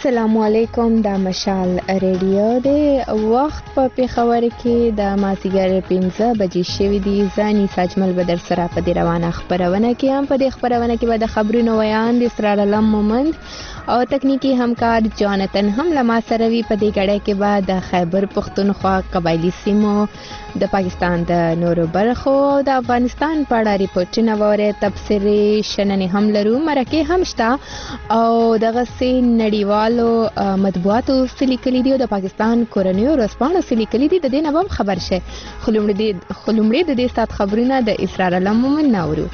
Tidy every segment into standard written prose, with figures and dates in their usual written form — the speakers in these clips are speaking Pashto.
السلام علیکم د مشال ریډیو د وخت په پیښور کې د مازیګر 15 بجې شوې دي. ځاني ساجمل بدر سره په دې روانه خبرونه کې هم په دې خبرونه کې به د خبرونو ویان د اسرار علم مومند او تکنیکی همکار جانتن هم لما سره وی. په دې غړې کې به د خیبر پختونخوا قبایلی سیمو د پاکستان د نورو برخو او د افغانستان په اړه ریپورتونه وره تبصرې شننې هم لرو. مرکه هم شته او دغه سي نړیوالو مطبوعاتو سلیکلي دي او د پاکستان کورنۍ ورځپاڼو سلیکلي دي. د دې نه هم خبر شي. خلومړي د دې سات خبرونه د اسرار علم مومند ناورو.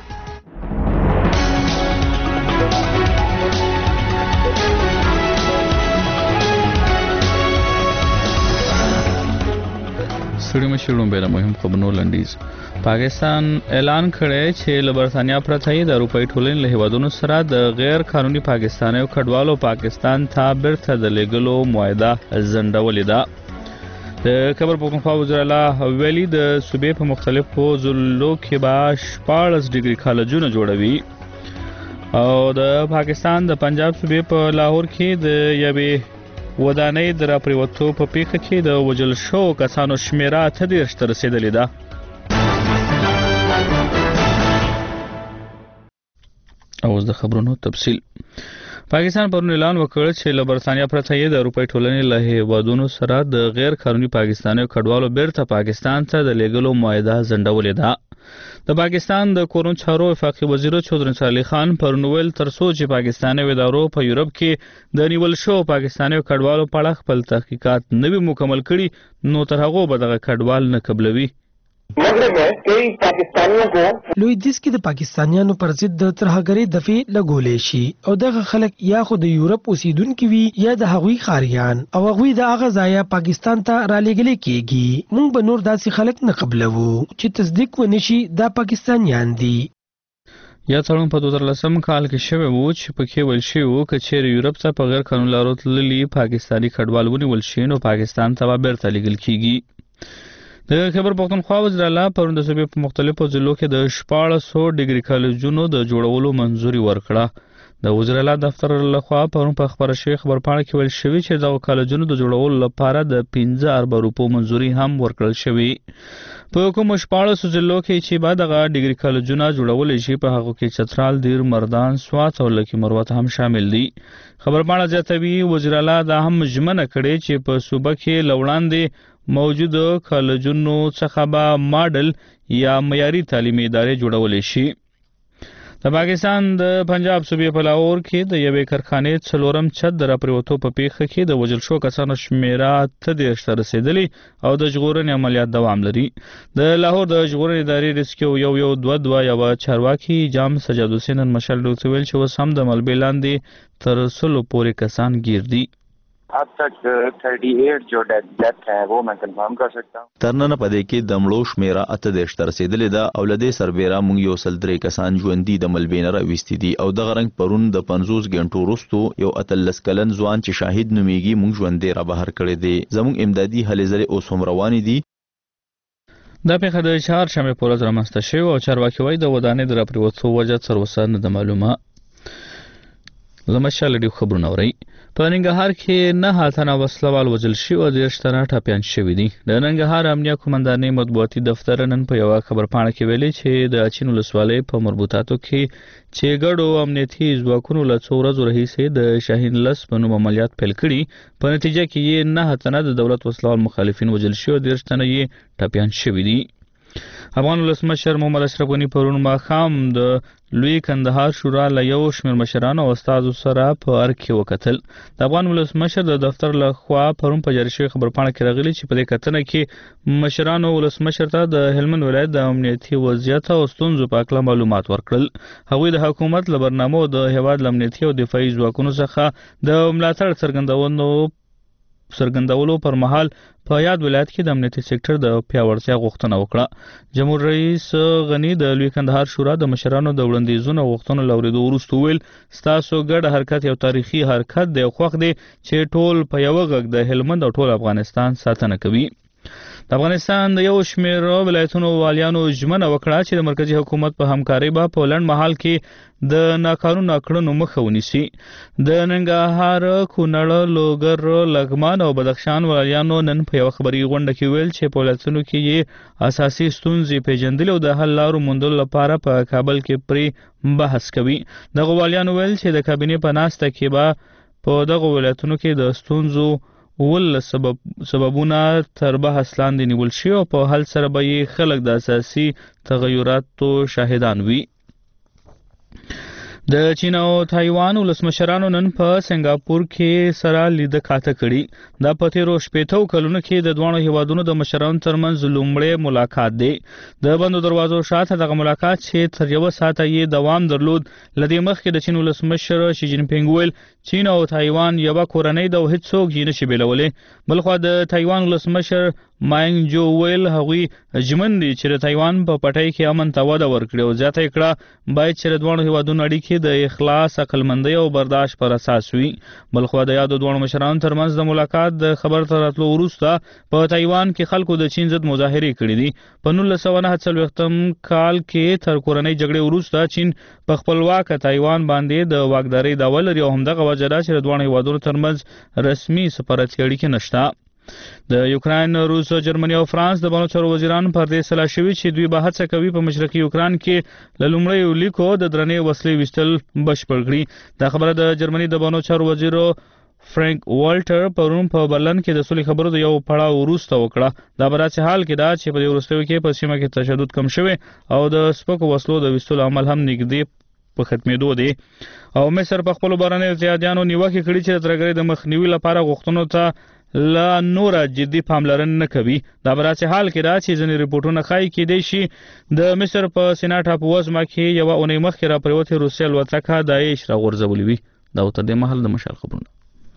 سړي مشرون به مهم خبرونه لنډیز. پاکستان اعلان کړی چې له برتانیا پرته د اروپאי ټولنې له هیوادونو سره د غیر قانوني پاکستانیو کډوالو پاکستان ته بیرته د لیږلو معاهده ځنډولې ده. د خیبر پختونخوا وزیر اعلی ویلي د صوبې په مختلفو ضلعو کې به 14 ډیګري کالجونه جوړوي او د پاکستان د پنجاب صوبې په لاهور کې د یوې ودانۍ د راپریوتو په پیښه کې د وژل شوو کسانو شمیره 38 ته رسیدلې ده. اوس د خبرونو تفصیل. پاکستان پرون اعلان وکړ چې له برتانیا پرته د اروپאי ټولنې له هیوادونو سره د غیر قانوني پاکستانیو کډوالو بیرته پاکستان ته د لیږلو معاهده ځنډولې ده. د پاکستان د کورن چارو وفاقي وزیر چودري علي خان پر نوول ترڅو چې پاکستاني ادارو په یورپ کې د نیول شو پاکستاني کډوالو په اړه خپل تحقیقات نوي مکمل کړي نو تر هغه به دغه کډوال نه قبلوي. لویدیځ کې د پاکستانیانو پر ضد د ترهګرۍ دفعې لګولې شي او دغه خلک یا خو د یورپ اوسیدونکو وي یا د هغوی خاریان او هغوی د هغه ځای پاکستان ته را لېږل کېږي. موږ به نور داسې خلک نه قبلوو چې تصدیق ونشي دا پاکستانیان دي. یا تړون په 2013 کال کې شوی وو چې پکې ویل شوی وو چې چیرې یورپ ته په غیر قانوني لارو تللي پاکستاني کډوال ونیول شي نو پاکستان ته به بیرته لیږل کېږي. د خیبر پختونخوا وزیر اعلی پرون د صوبې په مختلفو ضلعو کې د 1400 ډیګري کالجونو د جوړولو منظوري ورکړه. د وزیر اعلی دفتر لخوا پرون په خبره شوی خبرپاڼه کې ویل شوی چې د کالجونو د جوړولو لپاره د 15 ارب روپو منظوري هم ورکړل شوی. په کوم 1400 ضلعو کې چې بعد غا ډیګري کالجونه جوړول شي په هغه کې چترال، دیر، مردان، سوات او لکی مروت هم شامل دي. خبرپاڼه زیاتوي وزیر اعلی دا هم ژمنه کړې چې په صوبه کې لوړاندې موجوده کالجونو څخه به ماډل یا معیاري تعلیمي ادارې جوړول شي. د پاکستان د پنجاب صوبې په لاهور کې د یوې کارخانې څلورم چھت د راپریوتو په پیښه کې د وژل شو کسانو شمیره 38 ته رسیدلې او د ژغورنې عملیات دوام لري. د لاهور د ژغورنې ادارې ریسکیو 122 یو چارواکي جام سجاد حسین مشال ډوکټر ویل چې وسم د ملبې لاندې تر 100 پورې کسان گیر دي. अब तक 38 जो डेथ है वो मैं कंफर्म कर सकता हूँ. ترننه پدې کې د مړو شمیره 38 ته رسیدلې ده او لدې سربېره موږ یو سل درې کسان ژوندي د ملبې نه راوستي دي او دغه رنګ پرون د 50 غنټو وروسته یو 13 کلن ځوان چې شاهد نومیږي موږ ژوندې را بهر کړی دی. زموږ امدادي هلې ځلې اوس هم روانې دي. دا پیښه د چهارشنبې په ورځ رامنځته شوې او چارواکي وایي د ودانۍ د راپریوتو وجه تر اوسه نه ده معلومه. زموږ شاله ډیو خبرونه اورئ. په ننګرهار کې 9 تنه وسلوال وژل شوي او 10 تنه ټپیان شوي دي. د ننګرهار امنیه قومندانۍ مطبوعاتي دفتر نن په یوه خبرپاڼه کې ویلي چې د اچین ولسوالۍ په مربوطاتو کې چې ګډو امنیتي ځواکونو له څو ورځو راهیسې د شاهین لس په نوم عملیات پیل کړي. په نتیجه کې یې 9 تنه د دولت وسلوال مخالفین وژل شوي او 10 تنه یې ټپیان شوي دي. افغان ولسمشر محمد اشرف غني پرون ماښام د لوی کندهار شورا له یو شمېر مشرانو او استادو سره په ارګ کې وکتل. د افغان ولسمشر د دفتر له خوا پرون په جاري شوې خبرپاڼه کې راغلي چې په دې کتنه کې مشرانو ولسمشر ته د هلمند ولایت د امنیتي وضعیت او ستونزو په اړه معلومات ورکړل. هغوی د حکومت له برنامو د هیواد امنیتي او دفاعي ځواکونو څخه د ملاتړ څرګندولو پر مهال په یاد ولایت کې د امنیتي سکتور د پیاوړتیا غوښتنه وکړه. جمهور رئیس غني د لوی کندهار شورا د مشرانو د وړاندیزونو غوښتنو لوریدو وروسته ویل ستاسو ګډ حرکت یو تاریخي حرکت دی او خوښ دی چې ټول په یو غږ د هلمند او ټول افغانستان ساتنه کوي. د افغانستان د یو شمېر ولایتونو والیانو ژمنه وکړه چې د مرکزی حکومت په همکارۍ به په لنډ مهال کې د ناقانونه کړنو مخه ونیسي. د ننګرهار، کونړ، لوګر، لغمان او بدخشان والیانو نن په یو خبري غونډه کې ویل چې په ولایتونو کې یې اساسي ستونزې پیژندل او د حل لارو موندلو لپاره په کابل کې پرې بحث کوي. دغه والیانو ویل چې د کابینې په ناسته کې به په دغه ولایتونو کې د ستونزو سببونه تر بحث لاندې نیول شي او په حل سره به یې خلک د اساسي تغیراتو شاهدان وي. د چین او تایوان ولسمشرانو نن په سنگاپور کې سره لیده کاته کړي. دا په تیرو شپېتو کلونو کې د دوه هیوادونو د مشرانو ترمنځ لومړی ملاقات دی. د بندو دروازو شاته دغه ملاقات چې تر یو ساعته یې دوام درلود. لدې مخکې د چین ولسمشر شي جین پینګ ویل چین او تایوان یو کورنۍ د هیڅوک یې نشي بیلولې. بلخو د تایوان ولسمشر ماینګ جو ویل هغوی ژمن دي چې د تایوان په پټۍ کې امن ته وده ورکړي او زیاته یې کړه باید چې د دوه هیوادونو اړیکې د اخلاص، عقلمندۍ او برداشت پر اساس وي. بلخو د یادو دوه مشرانو ترمنځ د ملاقات د خبر تر راتلو وروسته په تایوان کې خلکو د چین ضد مظاهرې کړې دي. په 1949 کال کې تر کورنۍ جګړې وروسته چین په خپلواکه تایوان باندې د واکدارۍ دعوه لري او همدغه وجه ده چې د دوه هیوادونو ترمنځ رسمي سفارتي اړیکې نشته. د یوکراین، روس، جرمني او فرانس د بانو چارو وزیران پر دې سلا شوي چې دوی به هڅه کوي په مشرقي یوکراین کې له لومړیو لیکو د درنې وسلې ویستل بشپړ کړي. دا خبره د جرمني د بانو چارو وزیر فرانک والټر پرون په برلن کې د سولې خبرو د یو پړاو وروسته وکړه. دا به داسې حال کې ده چې په دې وروستیو کې په سیمه کې تشدد کم شوی او د سپکو وسلو د ویستلو عمل هم نږدې په ختمېدو دی. او مصر په خپلو بهرنیو اتحادیانو نیوکې کړي چې د ترهګرۍ د مخنیوي لپاره غوښتنو ته لا نوره جدي پاملرنه نه کوي. دا به داسې حال کې ده چې ځینې رپورټونه ښایي کېدای شي د مصر په سینا ټاپووزمه کې یوه اونۍ مخکې راپرېوتې روسي الوتکه داعش راغورځولې وي. دا تر دې مهال د مشال خبرونه.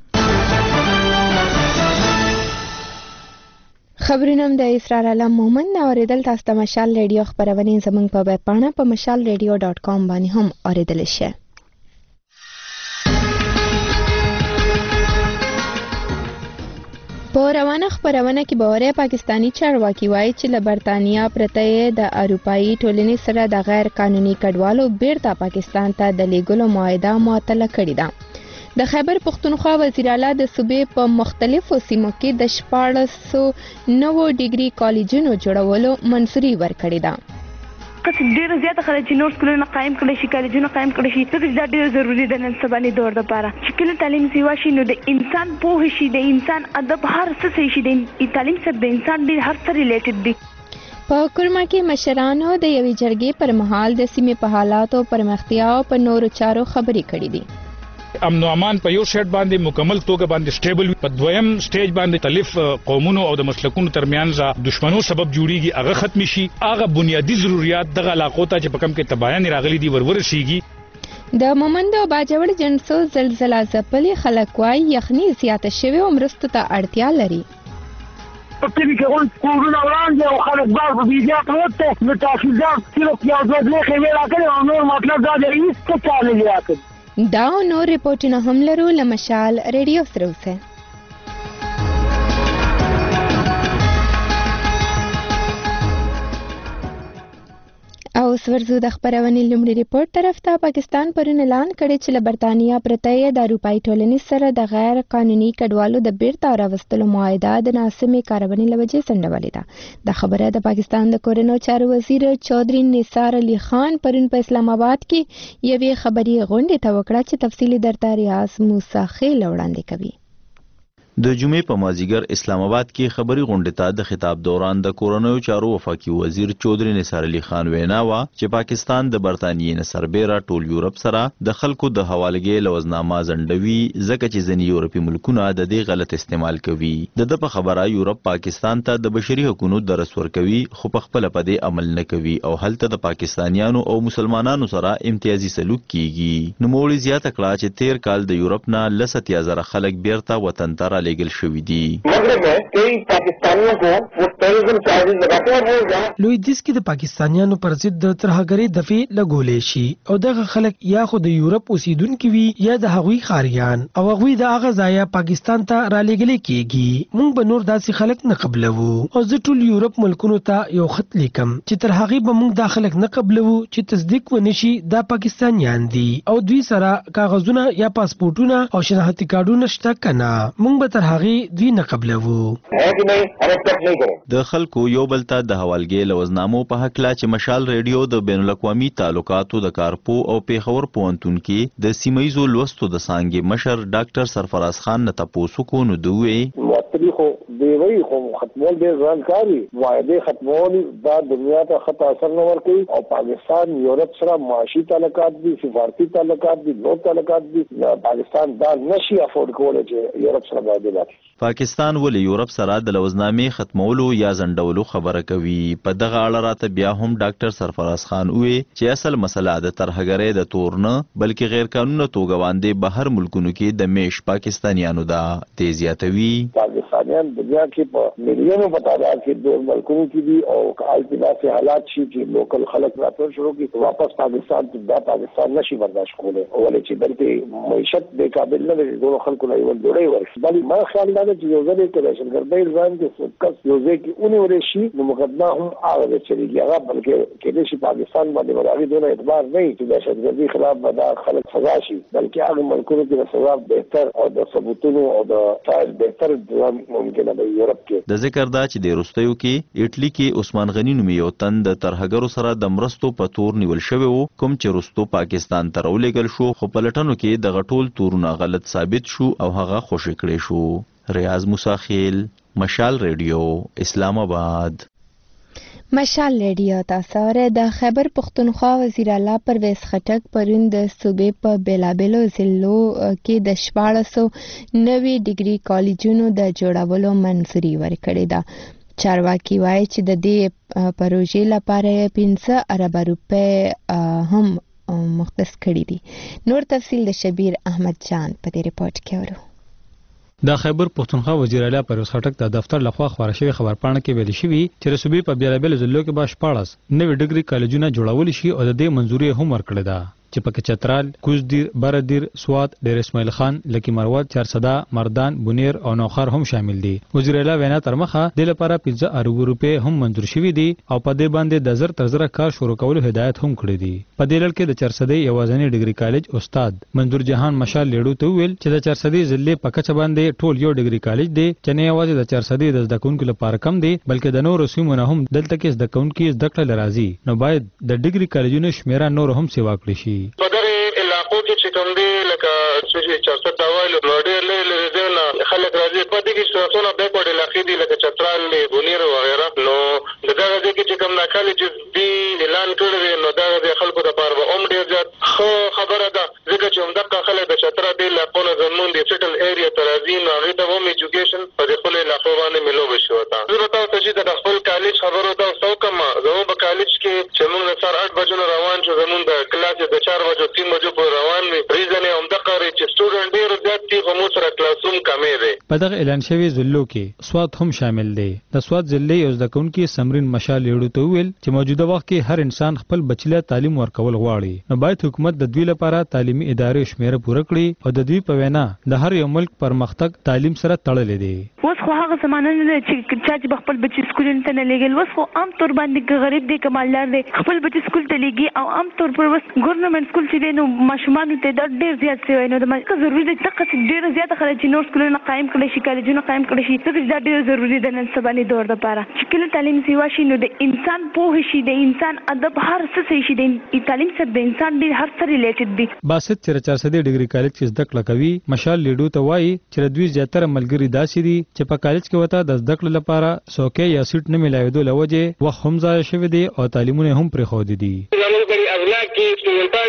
خبرونه د اسرار علم مومن اوریدل. تاسو ته مشال ریډیو خبرونه زموږ په ویب پاڼه په mashalradio.com باندې هم اوریدل شي. په روانه خبرونه کې باورې پاکستانی چارواکي وایي چې له برتانیا پرته د اروپאי ټولنې سره د غیر قانوني کډوالو بیرته پاکستان ته د لیږلو معاهده معطله کړې ده. د خیبر پختونخوا وزیر اعلی د صوبې په مختلفو سیمو کې د 1409 ډیګري کالجونو جوړولو منظوري ورکړې ده. که ډیر زیاته خلک چې نور سکولونه قائم کړي شي، کالجونه قائم کړي شي، ځکه دا ډیر ضروری ده نن سبا نه دور لپاره چې کله تعلیم سیوا شي نو د انسان پوهه شي، د انسان ادب هر څه شي، د تعلیم سره د انسان ډیر هر څه ریلیټډ دي. په کورما کې مشرانو د یوې جرګې پر مهال د سیمې په حالاتو پرمختیا او په نورو چارو خبرې کړې دي. امن او امان په یو شټ باندې مکمل توګه باندې سټیبل، په دویم سټیج باندې تلف قومونو او د مسلکونو ترمنځ دښمنو سبب جوړیږي، هغه ختم شي، هغه بنیادی ضرورت دغه علاقو ته چې په کم کې تباین راغلي دي ورورسیږي. د مومند او باجوړ جنسو زلزلہ ځپلې خلک وايي یخني زیاته شوې او مرستو ته اړتیا لري. په کلی کې اون کورونه وړاندې او خلک بار په بیجا پروت ته نو تحصیلدار کیلو پیاز ودلې خېوې راکړي او نور مطلب دا دی چې څه نه راکړي. دا نور رپورټونه هم لرو. لمشال ریډیو سره اوسه. او سورزو د خبرونې لومړي رپورټ طرف ته. پاکستان پرون اعلان کړی چې له برتانیا پرته د اروپאי ټولنې سره د غیر قانوني کډوالو د بیرته راوستلو معاهده د ناسمې کارونې له وجې ځنډولې ده. دا خبره د پاکستان د کورنیو چارو وزیر چودھری نثار علي خان پرون په اسلام آباد کې یوې خبري غونډې ته وکړه چې تفصیلي درته ریاض موسی خیل وړاندې کوي. د جمعې په مازیګر اسلام آباد کې خبري غونډې ته د خطاب دوران د کورنیو چارو وفاقي وزیر چودھری نثار علي خان وینا وا چې پاکستان د برتانیې نه سربېره ټول یورپ سره د خلکو د حوالګي لوزنامه ځنډوي ځکه چې ځینې یورپي ملکونه د دې غلط استعمال کوي. د په خبره یورپ پاکستان ته د بشري حقوقو درس ورکوي خو په خپل په دې عمل نه کوي او هلته د پاکستانیانو او مسلمانانو سره امتیازي سلوک کیږي. نو مولوی زیاته کړه چې 13 کال د یورپ نه 10,000 خلک بیرته وطن ته لیږل شوي دي. مغرب میں کئی پاکستانیوں کو وہ ٹیررزم چارجز لگاتے ہیں لویدیځ کې د پاکستانیانو پر ضد د ترهګرۍ دفعې لګولې شي او دغه خلک یا خو د یورپ اوسیدونکي وي یا د هغوی خاریان او هغوی د هغه ځایه پاکستان ته رالېږلي کېږي. موږ به نور داسې خلک نه قبلوو او زه ټول یورپ ملکونو ته یو خط لیکم چې تر هغې به موږ دا خلک نه قبلوو چې تصدیق ونه شي دا پاکستانیان دي او دوی سره کاغذونه یا پاسپورټونه او شناختي کارډونه شته که نه موږ به تر هغې دوی نه قبلوو. د خلکو یو بل ته د حوالګي لوزنامو په هکله چې مشال ریډیو د بین الاقوامي تعلقاتو د کارپو او پیښور پوهنتون کې د سیمایزو لوستو د څانګې مشر ډاکټر سرفراز خان نه تپوسو کو نو دوی معطلی خو دیوی خو ختمول ډېر ځان کاری واعده ختمول دا دنیا ته خطا اثر نه ورکوي او پاکستان یورپ سره معاشي تعلقات دي سفارتي تعلقات دي نور تعلقات دي پاکستان دا نشي افورد کولای چې یورپ سره باندې پاکستان ولې یورپ سره د لوزنامې ختمولو یا ځنډولو خبره کوي. په دغه اړه راته بیا هم ډاکټر سرفراز خان وویل چې اصل مسله د ترهګرۍ د تور نه بلکې غیر قانوني توګه باندې بهر ملکونو کې د میش پاکستانیانو ده. دی زیاتوي پاکستانیان دنیا کې په میلیونو په تعداد کې د ملکونو کې دي او حال کې داسې حالات شي چې لوکل خلک راتلل شروع کړي واپس پاکستان ته دا پاکستان نشي برداشت کولی ولې چې دلته معیشت بې قابل نه دی ټولو خلکو له یوه ډوډۍ ورکړي. بلې ما خیال دا چې یو ځل کې دهشتګردۍ ځان کې کس یو ځای کې ونیولی شي نو مقدمه هم هغه دی چلېږي هغه بلکې کېدای شي پاکستان باندې به د هغې دونه اعتبار نه وي چې دهشتګردۍ خلاف به دا خلک سزا شي بلکې هغه ملکونو کې د سزا بهتر او د ثبوتونو او د شاید بهتر نظام ممکنه به یورپ کې. د ذکر دا چې د وروستیو کې ایټلي کې عثمان غني نومې یو تن د ترهګرو سره د مرستو په تور نیول شوی و کوم چې وروستو پاکستان ته راولېږل شو خو په لټنو کې دغه ټول تورونه غلط ثابت شو او هغه خوشي کړی شو. ریاض موساخیل مشال ریډیو اسلام آباد. مشال ریډیو تاسو د خیبر پختونخوا وزیر اعلی پرویز خټک پرون د صوبې په بیلابیلو ضلعو کې د 1490 ډیګري کالجونو د جوړولو منظوري ورکړې ده. چارواکي وایي چې د دې پروژې لپاره 15 ارب روپۍ هم مختص کړي دي. نور تفصیل د شبیر احمد جان په دې ریپورت کې اورو. د خیبر پختونخوا وزیر اعلی پرویز خټک د دفتر لخوا خبره شوی خبرپاڼه کې ویل شوی چې د صوبې په بیلابیلو ضلعو کې به 14 نوي ډیګري کالجونه جوړول شي او د دې منظوري هم ورکړه ده چې پکې چترال، کوزدیر، بردیر، سوات، ډیر اسماعیل خان، لکی مروت، چارسدا، مردان، بونیر او نوخار هم شامل دي. وزیر اعلی وینا تر مخه د لپاره 15 ارب روپۍ هم منظور شوي دي او په دې باندې د زر تر زره کار شروع کولو هدایت هم کړی دي. په دې لړ کې د چارسدې یوازینی ډیګري کالج استاد منظور جهان مشال لیډو ته ویل چې د چارسدې ضلع په کچه باندې ټول یو ډیګري کالج دی چې نه یوازې د چارسدې د زده کوونکو لپاره کم دی بلکې د نورو سیمونو هم دلته کې زده کوونکي زده کړه لرازي نو باید د ډیګري کالجونو شمیره نور هم سیوا کړی شي. کوم دی لکه چې چارسد دا وایي نو ډېر لرې ځای نه خلک راځي په دې کې څونه بیکورډ علاقې دي لکه چترال دی بونیر وغیره نو د دغه ځای کې چې کوم دا کالج دی اعلان کړی دی نو دغه د خلکو دپاره به هم ډېر زیات ښه خبره ده ځکه چې همدغه خلک د چترا دې علاقو نه زمونږ د سیټل ایریا ته راځي نو هغې ته هم ایجوکیشن په دې خپلو علاقو باندې میلو به شي ورته. زه به تاسو ته چې د خپل کالج خبرو تاسو وکړم زمونږ په کالج کې چې موږ د سهار 8 بجو نه روان شو زمونږ د کلاس د 4 بجو 3 بجو پورې روان وي ریزن یې همدغه دی چې سټوډنټ ډېر زیات دي خو موږ سره کلاسروم کمې دی. په دغه اعلان شوي ضلعو کې سوات هم شامل دی. د سوات ضلع یو زده کوونکي سمرین مشال لیډو ته وویل چې موجوده وخت کې هر انسان خپل بچي له تعلیم ورکول غواړي نو باید حکومت د دوی لپاره تعلیمي ادارې شمیره پوره کړي او د دوی په وینا د هر یو ملک پرمختګ تعلیم سره تړلی دی. اوس خو هغه زمانه نه ده چې چا چې خپل بچي سکولونو ته نه لېږل اوس خو عام طور باندې غریب دی که مالدار دی خپل بچي سکول ته لېږي او عام طور پر اوس ګورنمنټ سکول چې دی نو ماشومانو ته دا ډېر زیات شوی نو د ضروري دی دغه ډېره زیاته خلک چې نور سکولونه قایم کړی شي کالجونه قایم کړی شي ځکه چې دا ډېر ضروري ده نن سبا دور دپاره چې کله تعلیم سیوا شي نو د انسان پوهه شي د انسان ادب هر څه صحیح شي د تعلیم سره د انسان ډېر هر څه ریلیټډ دي. باسط چې 400 ډیګري کالج کې زده کړه کوي مشال لیډو ته وایي چې دوی زیاتره ملګري داسې دي چې په کالج کې وته د زده کړې لپاره څوکۍ یا سیټ نه ملایدو له وجې وخت هم ضایع شوی دی او تعلیمونه هم پرېښودي دي. زموږ په اولاد کې سټوډنټان ډېر دي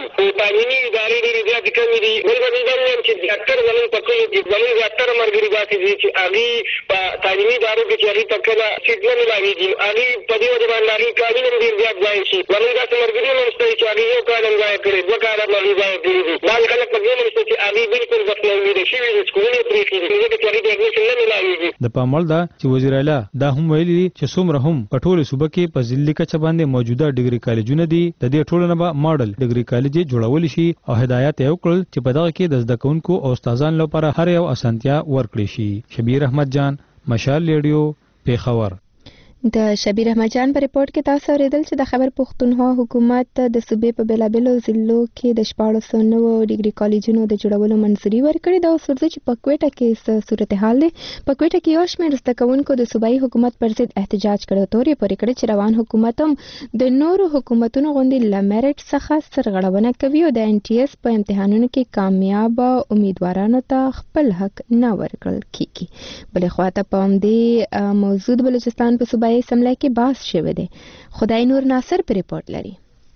او تعلیمي ادارې ډېرې زیاتې کمې دي. بل به دا ووایم چې زیاتره زمونږ په کلیو کې زمونږ زیاتره ملګري داسې دي چې هغوی په تعلیمي ادارو کې چې هغوی ته کله سیټ نه میلاوېږي هغوی په دې وجه باندې هغوی کالونه هم ډېر زیات ضایع شي. زمونږ داسې ملګري هم شته چې هغوی یو کال هم ضایع کړي، 2 کاله هم هغوی ضایع کړي دي. بعض خلک په دې هم شته چې هغوی بلکل بس ناامیده شوي دي، سکولونه یې پرېښي دي ځکه چې هغوی ته اډمیشن نه میلاوېږي. د پاموړ ده چې وزیر اعلی دا هم ویلي دي چې څومره هم په ټوله صوبه کې په ضلعي کچه باندې موجوده ډیګري کالجونه دي، د دې ټولو نه به ماډل ډیګري کالج جوړول شي او هدایت یې وکړل چې په دغه کې د زده کوونکو او استادانو لپاره هر یو اسانتیا ورکړي شي. شبیر احمد جان، مشال ریډیو، پیښور. د شبیر احمد جان په ریپورت کې تاسو اوریدل چې د خیبر پښتونخوا حکومت د صوبې په بیلابیلو ضلعو کې د 1409 ډیګري کالجونو د جوړولو منظوري ورکړې ده. اوس ورځي چې په کوټه کې صورتحال دی. په کوټه کې یو شمېر زده کوونکو د صوبایي حکومت پر ضد احتجاج کړی او تور یې پورې کړی چې روان حکومت هم د نورو حکومتونو غوندې له میرټ څخه سرغړونه کوي او د NTS په امتحانونو کې کامیاب امیدوارانو ته خپل حق نه ورکړل کیږي. بلې خواته په همدې موضوع د بلوچستان په صوبایي اسمبلی کې بحث شوی دی. خدای نور ناصر په ریپورت لري.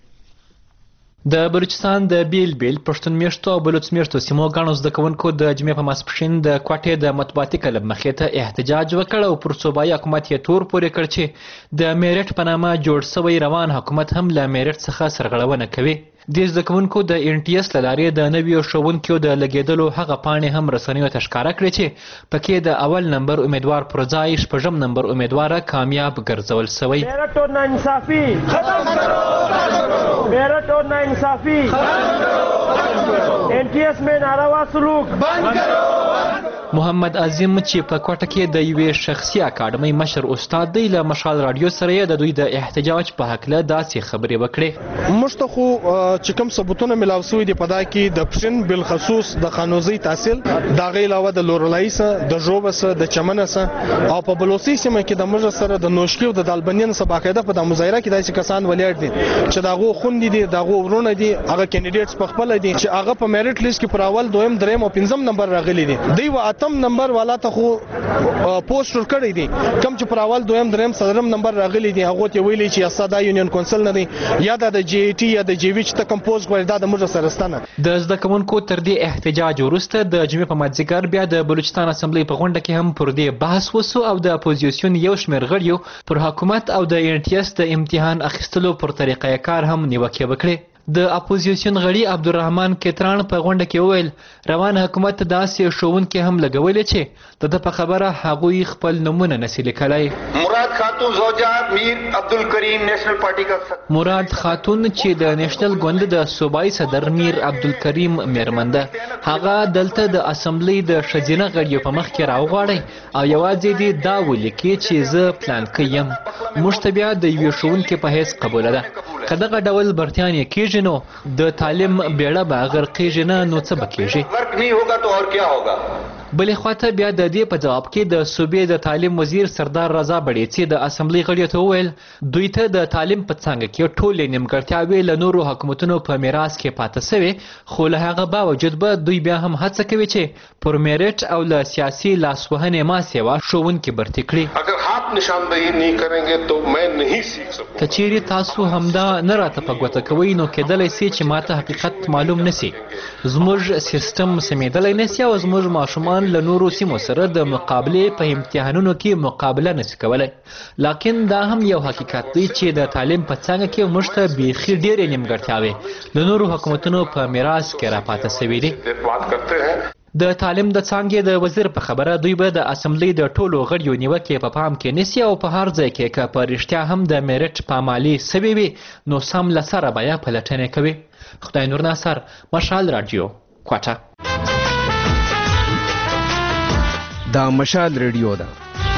د بلوچستان د بیل پښتون میشتو او بلوچ میشتو سیمو ګڼو زده کوونکو د جمعې په ماسپښین د کوټې د مطبوعاتي کلب مخې ته احتجاج وکړ او پر صوبایي حکومت یې تور پورې کړ چې د میرټ په نامه جوړ شوی روان حکومت هم له میرټ څخه سرغړونه کوي. د زده کوونکو د NTS له لارې د نویو ښوونکیو د لګېدلو هغه پاڼې هم رسنیو ته ښکاره کړې چې پکې د اول نمبر امیدوار پر ځای 6 نمبر امیدواره کامیاب ګرځول شوی. میرټ اور ناانصافي ختم کرو، میرټ اور ناانصافي ختم کرو، NTS में नारावा सलूक बंद करो. محمد عظیم چې په کوټه کې د یوې شخصي اکاډمۍ مشر استاد دی له مشال رادیو سره د دوی د احتجاج په هکله داسې خبرې وکړې. موږ ته خو چې کوم ثبوتونه ملاو شوي دي په دا کې د پښین بالخصوص د قانوني تحصیل د غي علاوه د لورلای سره د جوبه سره د چمن سره او په بلوچستان سیمه کې د موږ سره د نوشکی او د دالبنین سره باقاعده په د مظاهره کې داسې کسان ولیړ دي چې داغو خوندې دي، داغو ورونه دي، هغه کینډیډیټس په خپل دي چې هغه په میرټ لیست کې پر اول، دویم، دریم او پنځم نمبر راغلي دي. دوی و اتم نمبر والا ته خو پوسټر کړی دي، کم چې پر اول، دویم، دریم، څلورم نمبر راغلي دي هغه ته ویلي چې اساده یونین کونسل نه دي یا د JT یا د JV چې ته کمپوز غوړي دا د موږ سره ستنه. د زده کوونکو تر دې احتجاج وروسته د جمعې په مازدیګر بیا د بلوچستان اسمبلی په غونډه کې هم پر دې بحث وسو او د اپوزیسیون یو شمېر غړیو پر حکومت او د NTS د امتحان اخیستلو پر طریقه کار هم نیوکې وکړې. د اپوزیسیون غړي عبدالرحمن کتران په غونډه کې وویل روان حکومت داسې ښوونکي هم لګولې چې د په خبره هغوی خپل نمونه نشي لیکلی. مراد خاتون زوجا میر عبدالکریم نېشنل پارټي کا مراد خاتون چې د نېشنل ګوند د صوبایي صدر میر عبدالکریم میرمنده هغه دلته د اسمبلی د ښځینه غړیو په مخ کې راوغواړي او یوازې دې دا ولیکي چې زه پلانکی یم. موږ ته بیا د یوې ښوونکي په حیث قبوله ده. که دغه ډول برتیان یې کېږي نو د تعلیم بیړه به غرقېږي نه، نو څه به کېږي؟ بلې خواته بیا د دې په جواب کې د صوبې د تعلیم وزیر سردار رضا بړیڅي د اسمبلی غړیو ته وویل دوی ته د تعلیم په څانګه کې ټولې نیمګړتیاوې له نورو حکومتونو په میراث کې پاتې سوې، خو له هغه باوجود به دوی بیا هم هڅه کوي چې پر میرټ او له سیاسي لاسوهنې ما سیوا ښوونکي برتي کړي. اگر هات نشاندهی نہیں کریں گے تو میں نہیں سیکھ سکوں. که چیرې تاسو همدا نه راته په ګوته کوئ نو کېدلی سي چې ماته حقیقت معلوم نسي. زموږ سیستم سمیدلی نسي او زموږ ماشومان له نورو سیمو سره د مقابلې په امتحانونو کې مقابله نشي کولی. لکن دا هم یو حقیقت دی چې د تعلیم په څانګه کې موږ ته بیخي ډېرې نیمګړتیاوې د نورو حکومتونو په میراث کې راپاتې سوي دي. د تعلیم د څانګې د وزیر په خبره دوی به د اسمبلی د ټولو غړیو نیوکې په پام کې نیسي او په هر ځای کې که په رښتیا هم د میرټ پامالي سوي وي نو سم له سره به یې پلټنې کوي. خدای نور ناصر، مشال رادیو، کوټه. دا مشال ریډیو ده.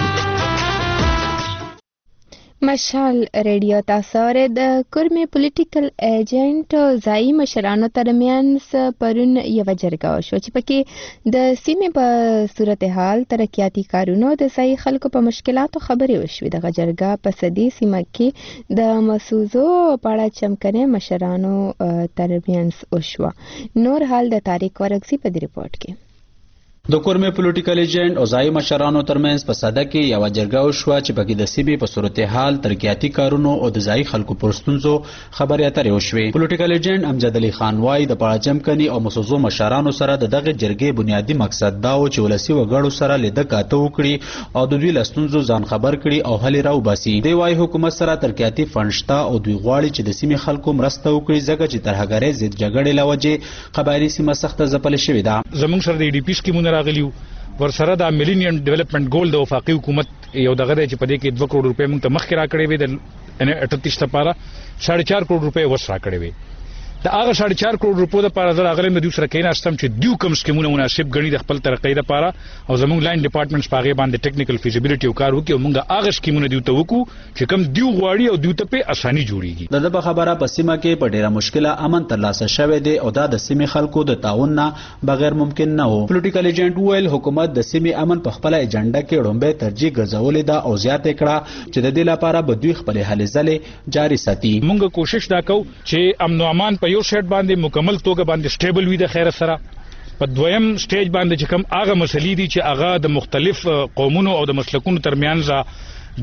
مشال ریډیو تاسو د کورمې پولیټیکل ایجنټ ځایي مشرانو ترمنځ پرون یوه جرګه وشوه چې پکې د سیمې په صورتحال، ترقیاتي کارونو، د ځایي خلکو په مشکلاتو خبرې وشوې. دغه جرګه په سدي سیمه کې د مسوزو په اړه چمکنې مشرانو ترمنځ وشوه. نور حال د طارق ورکزي په دې ریپورت کې. د کورمې پولیټیکل ایجنټ او ځایي مشرانو ترمنځ په ساده کې یوه جرګه وشوه چې پکې د سیمې په صورتحال ترقیاتي کارونو او د ځایي خلکو پر ستونزو خبرې اترې وشوې. پولیټیکل ایجنټ امجد علي خان وایي د پاړاچم کني او مسوزو مشرانو سره د دغه جرګې بنیادي مقصد دا و چې ولسي وګړو سره لیده کاته وکړي او د دوی له ستونزو ځان خبر کړي او حل یې راوباسي. دی وایي حکومت سره ترقیاتي فنډ شته او دوی غواړي چې د سیمې خلکو مرسته وکړي ځکه چې ترهګرۍ ضد جګړې له وجې قبایلي سیمه سخته ځپلې شوې ده. زموږ سره د ای ډي پي سکیمونه راغلي ورسره د میلینیم ډیولپمنٹ ګول د وفاقي حکومت یو دغه دی چې په دې کې 2 کروڑ روپۍ موږ ته مخکې راکړې وې د 38 لپاره 4.5 کروڑ روپۍ وس راکړې وې. د هغه 4.5 کروڑ روپو لپاره زه راغلم د دوی سره کېناستم چې دوی کوم سکیمونه مناسب ګڼي د خپل ترقۍ لپاره او زموږ لاین ډپارټمنټس په هغې باندې ټیکنیکل فیزیبیلیټي او کار وکړي او موږ هغه سکیمونه دوی ته وکړو چې کوم دوی غواړي او دوی ته پې اساني جوړېږي. د ده په خبره په سیمه کې په ډېره مشکله امن ترلاسه شوی دی او دا د سیمې خلکو د تعاون نه بغیر ممکن نه و. پولیټیکل ایجنټ وویل حکومت د سیمې امن په خپله ایجنډه کې لومبۍ ترجیح ګرځولې ده او زیاته کړه چې د دې لپاره به دوی خپلې هلې ځلې جاري ساتي. موږ کوشش دا کوو چې امن او امان په یو سایډ باندې مکمل توګه باندې سټیبل وي د خیر سره. په دویم سټیج باندې چې کوم هغه مسلې دي چې هغه د مختلف قومونو او د مسلکونو ترمنځ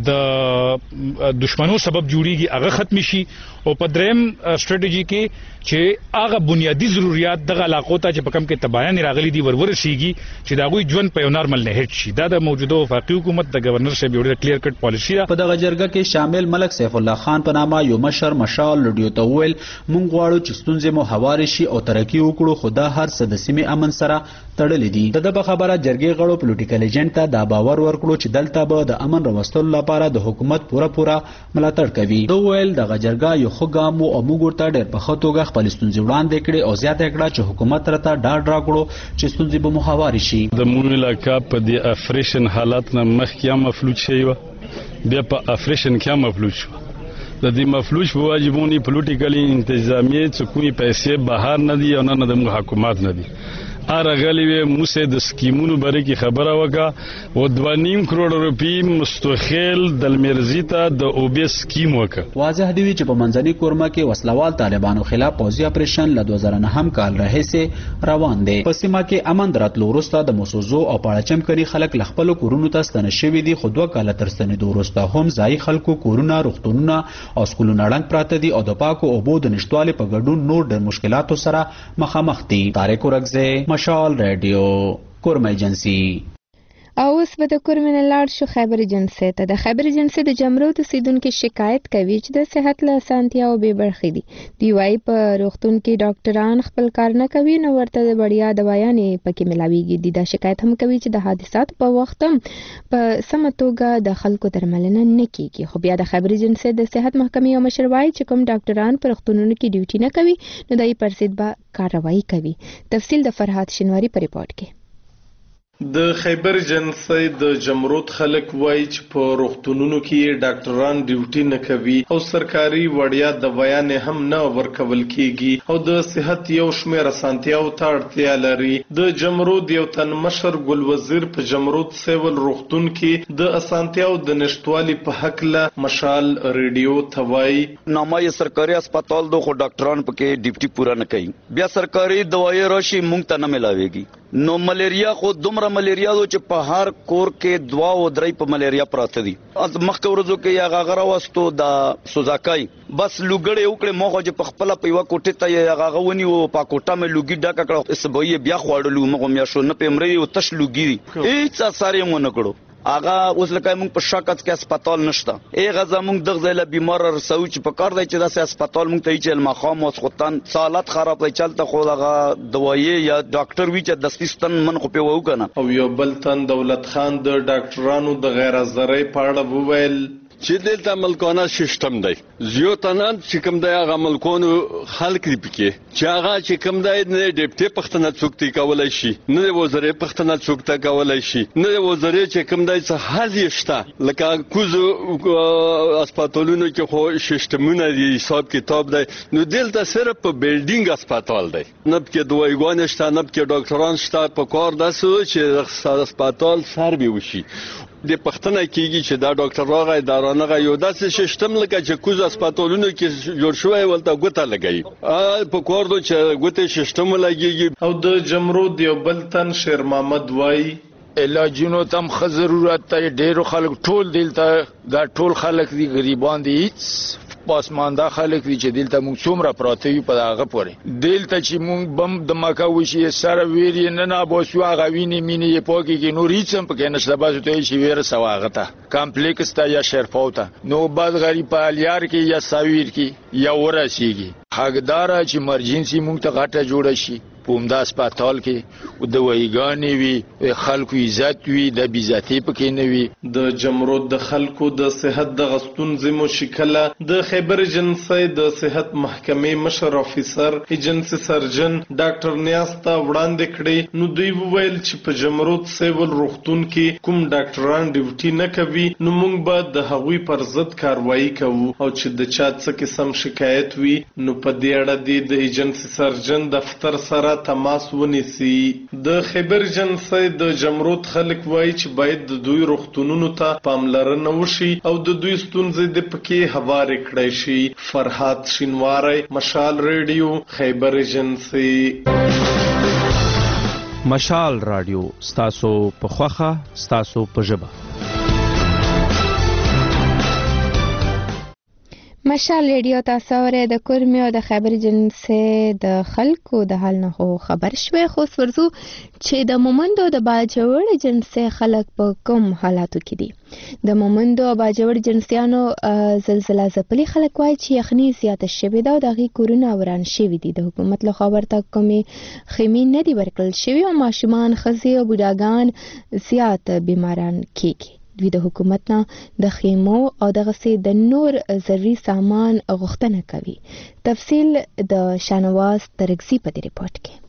د دشمنو سبب جوړیږي هغه ختم شي او په دریم سټریټجی کې چې هغه بنیادی ضرورت دغه علاقو ته چې په کم کې تباین راغلي دي ورسیږي چې دا غوي ژوند په یو نارمل نه هټ شي. دا د موجوده وفاقي حکومت د گورنر صاحب یو کلیر کټ پالیسی ده. په دغه جرګه کې شامل ملک سیف الله خان په نامه یو مشر مشال لډیو ته ویل مونږ غواړو چې ستونزې مو هواري شي او ترقی وکړو خو دا هر څه د سیمې امن سره تړلې دي. د په خبره جرګې غړو پولیټیکل ایجنټ ته دا باور ورکړو چې دلته به د امن راوستلو لپاره د حکومت پوره ملاتړ کوي. دوی ویل دغه جرګه یو ښه ګام او موږ ورته ډېر په ښه توګه خپلې ستونزې وړاندې کړې او زیاته کړه چې حکومت راته ډاډ راکړو چې ستونزې به مو هواري شي. د مونږ علاقه په دې افریشن حالات نه مخکې هم مفلوج شوی وه بیا په افریشن کې هم مفلوج شوه. د دې مفلوج په واجبونی پولیټیکلی انتظامیه څه کومې پیسې بهر نه دي او نه د موږ حکومت نه دي. راغلی وې موږ د سکیمونو باره کې خبره وکړه او 2.5 کروڑ روپۍ مستخیل دلمرزي ته د اوبې سکیم وکړه. واضح دی چې په منځني کورما کې وسلوال طالبانو خلاف پوځي اپریشن له 2009 کال راهیسې روان دی. په سیمه کې امن دراتلو وروسته د مسوزو او پاړاچم کني خلک له خپلو کورونو ته ستنه شوي دي خو 2 کاله تر ستنېدو وروسته هم ځایي خلکو کورونه روغتونونه او سکولونه ړنګ پراته دي او د پاکو اوبو د نشتوالي په ګډون نور ډېر مشکلاتو سره مخامخ دي. طارق ورکزی مشال رادیو کورم ایجنسی. او اوس به د کورمې نه لاړ شو خیبر ایجنسۍ ته. د خیبر ایجنسۍ د جمرود اوسیدونکو شکایت کوي چې د صحت له اسانتیاو بې برخې دي. دوی وایي په روغتون کې ډاکټران خپل کار نه کوي نو ورته د وړیا دوايانې پکې ملاویږي. دوی دا شکایت هم کوي چې د حادثاتو په وخت هم په سمه توګه د خلکو درملنه نه کیږي. خو بیا د خیبر ایجنسۍ د صحت محکمې یو مشر وایي چې کوم ډاکټران په روغتونونو کې ډیوټي نه کوي نو دوی پر ضد به کاروايي کوي. تفصیل د فرهاد شینواری په ریپورت کې. د خیبر ایجنسۍ د جمرود خلک وایي چې په روغتونونو کې ډاکټران ډیوټي نه کوي او سرکاري وړیا دوايانې هم نه ورکول کیږي او د صحت یو شمېر اسانتیاو ته اړتیا لري. د جمرود یو تن مشر ګل وزیر په جمرود سیول روغتون کې د اسانتیاو د نشټوالي په هکله مشال ریډیو ته وایي نامه یې سرکاري هسپتال دو خو ډاکټران پکې ډیوټي پورا نه کوي. بیا سرکاري دوايي راشي مونږ ته نه ملاويږي. نو ملیریا خو دومره ملیریا دو چې په هر کور کې 2 او 3 په ملیریا پراته دي. از مخکې ورځو کې یا غاغره واستو د سوزاکای بس لوګړې وکړې موخه چې په خپل په یو کوټه ته یا غاغونی او په کوټه مې لوګي ډاکا کړو اسبوی بیا خوړلو مغه میا شو نه پمري او تش لوګي هیڅ اثر یې مونږ کړو. آغا اوس لکه موږ په شاکت کې هسپتال نشته. غزا موږ دغه ځای له بیمار رسو چې په کار دی چې داسې هسپتال موږ ته چې المخام او سخوتن سالات خراب دی چلته خو دغه دوايي یا ډاکټر وی چې دستستان من خو په وو کنه. او یو بل تن دولت خان د ډاکټرانو د غیر حاضرۍ په اړه وویل چې دلته ملکانه سیستم دی زیاتنان چې کوم دی هغه ملکونو خلک دی پکې چې هغه چې کوم دی نه ډیپټي پښتنه څوک دی کولای شي نه وزیر پښتنه څوک ته کولای شي نه وزیر چې کوم دی څه حل شته لکه کوزو هسپتالونو کې خو سیستمونه دی حساب کتاب دی نو دلته صرف په بیلډینګ هسپتال دی نه پکې دوایګان شته نه پکې ډاکټران شته په کار داسې چې هسپتال سروي وشي د پښتنه کیږي چې دا ډاکټر راغی دا رانغه یو داسې سیستم لکه چې کوز هسپتالونو کې جوړ شوی ولته ګوته لګي په کور دو چې ګوته سیستم لګيږي. او د جمرود یو بل تن شیر محمد وای علاجونو تم خ ضرورت ته ډیرو خلک ټول دلته دا ټول خلک دي غریبان دي پاسمانده خلک دي چې دلته موږ څومره پراته یو په هغه پورې دلته چې موږ بم د مکه وشي سره ویری نه نه بوسو هغه ویني مینې پوکي کې نور هیڅ هم پکې نشته بس ته شي ویره سواغه ته کمپلیکس ته یا شرفوته نو بعد غریب په الیار کې یا ساویر کې یا ورسیږي حقدار چې مرجنسي موږ ته غټه جوړه شي پومدا هسپتال کې د وایګانی وی خلکو عزت وی د بیزتی پکې نه وی د جمرود د خلکو د صحت د غستون زمو شکله د خیبر ایجنسی د صحت محکمې مشر افیسر ایجنسی سرجن ډاکټر نیاز ته وړاندې کړي نو دوی وویل چې په جمرود سیول روغتون کې کوم ډاکټران ډیوټي نه کوي نو موږ به د هغوی پر ضد کاروایی کوو او چې د چا څه قسم شکایت وي نو په دې اړه د ایجنسی سرجن دفتر سره تماس ونیسي. د خیبر ایجنسی د جمرود خلک وایي چې باید د دوی روغتونونو ته پاملرنه وشي او د دوی ستونزې د پکې هوارې کړای شي. فرحات شینواری، مشال ریډیو، خیبر ایجنسی. مشال رادیو ستاسو په خوخه ستاسو په ژبه. مشال ریډیو تاسو اورئ د کورمي او د خیبر ایجنسی د خلکو د حال نه خبر شوي خو ورزو چې د مومندو د باجوړ ایجنسی خلک په کوم حالاتو کې دي. د مومندو او باجوړ ایجنسیانو زلزلہ ځپلي خلک وایي چې یخني زیاته شوې ده او د هغې کورونه وران شوي دي. د حکومت له خوا ورته کومې خیمې نه دي ورکړل شوي او ماشومان ښځې او بوډاګان زیات بیماران کیږي. دوی د حکومت نه د خیمو او دغسې د نور ضروري سامان غوښتنه کوي. تفصیل د شانواز ترکزي په دې ریپورت کې.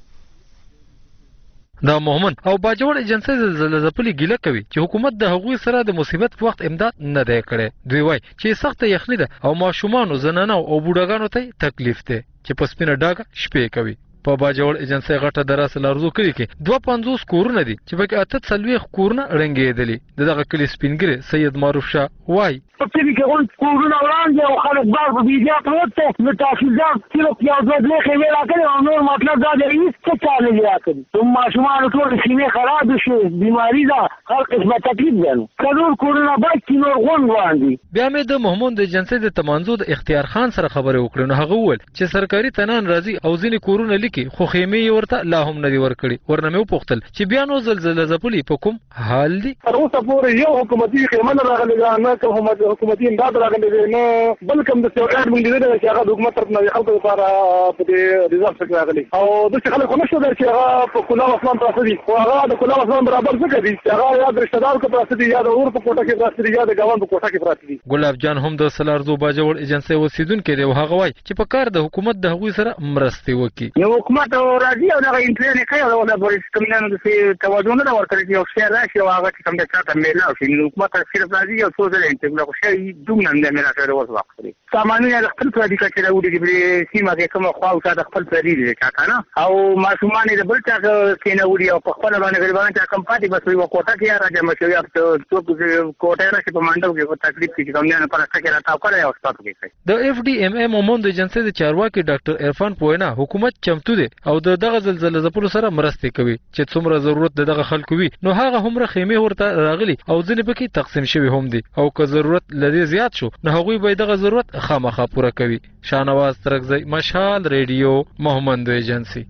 د مومند او باجوړ ایجنسی زلزلہ ځپلي ګیله کوي چې حکومت د هغوی سره د مصیبت په وخت امداد نه دی کړی. دوی وایي چې سخته یخني ده او ماشومانو زنانو او بوډاګانو ته تکلیف دی چې په سپینه ډاګه شپې کوي. په باجوړ ایجنسی غټه دراسه لارزو کړي کې 250 کورونه دي چې پکې 48 کورونه رنګېدلي. دغه کلی سپینګری سید معروف شاه وایي په کلی کې کورونه وړاندې او خلک بار په بیجا پروت ته نو تحصیلدار صرف یو دوه لخې ویلا کړي او نور مطلب دا دی چې څه چالي یا کړي ثم ماشومان ټول سینې خراب شي بیماری دا هر قسمه تکلیف دی. کلور کورونه باید چې نور غون وړاندې. بیا مې د محمود ایجنسی د تمانزو د اختیار خان سره خبرې وکړې نو هغه وویل چې سرکاري تنان راځي او ځینې کورونه کې خو خیمې ورته لا هم نه دی ورکړي. ورنه مې وپوښتل چې بیا نو زلزلہ ځپلي په کوم حال دي. تر اوسه پورې یو حکومتي خیمه نه راغلې ده نه کوم حکومتي امداد راغلی دی نه بل کوم د سیاست مونږ دی چې هغه د حکومت طرف نه خلکو لپاره په دې ریزرف کې راغلی او د خلکو نشو در چې هغه په کلاو اسمان پراته دي او هغه د کلاو اسمان برابر څه کوي چې هغه یا د رشتہ دار کو پراته دي یا د اور په کوټه کې پراته دي یا د ګاون په کوټه کې پراته دي. ګلاب جان هم د سلارزو باجوړ ایجنسی اوسیدونکو دی او هغه وایي چې په کار د حکومت د هغوی سره مرستې وکړي. یو حکومت راځي او دغه انټرنیټ کوي او د پولیس کمنانو د توازن نه ورکړي چې یو شی راشي او هغه چې کوم د چاته میلاو شي نو حکومت صرف راځي او څو ځله انټرنیټ خو شي دومره نه میلاو شي ورته وخت سامانونه د خپل پردي کچې راوړي چې سیمه کې کوم خو او د خپل پردي دي کنه او ماشومان د بل چا کې نه وړي او په خپل باندې غریبانو ته کم پاتې بس یو کوټه کې راځي مشه یو څو کوټه راشي په منډو کې تکلیف کې کوم نه پر تکه راټاو کړی او ستاسو کې د اف ډي ام ام مومند ایجنسی د چارواکي ډاکټر عرفان پوینا حکومت چمتو دی او دغه زلزلہ ځپلو سره مرستې کوي چې څومره ضرورت دغه خلکو وي نو هغه هم خیمه ورته راغلي او ځنې پکې تقسیم شوی هم دي او که ضرورت لدی زیات شو نو هغوی به دغه ضرورت خامخا پوره کوي. شانواز ترکزی، مشال ریډیو، محمد ایجنسی.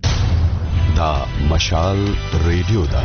دا مشال ریډیو دا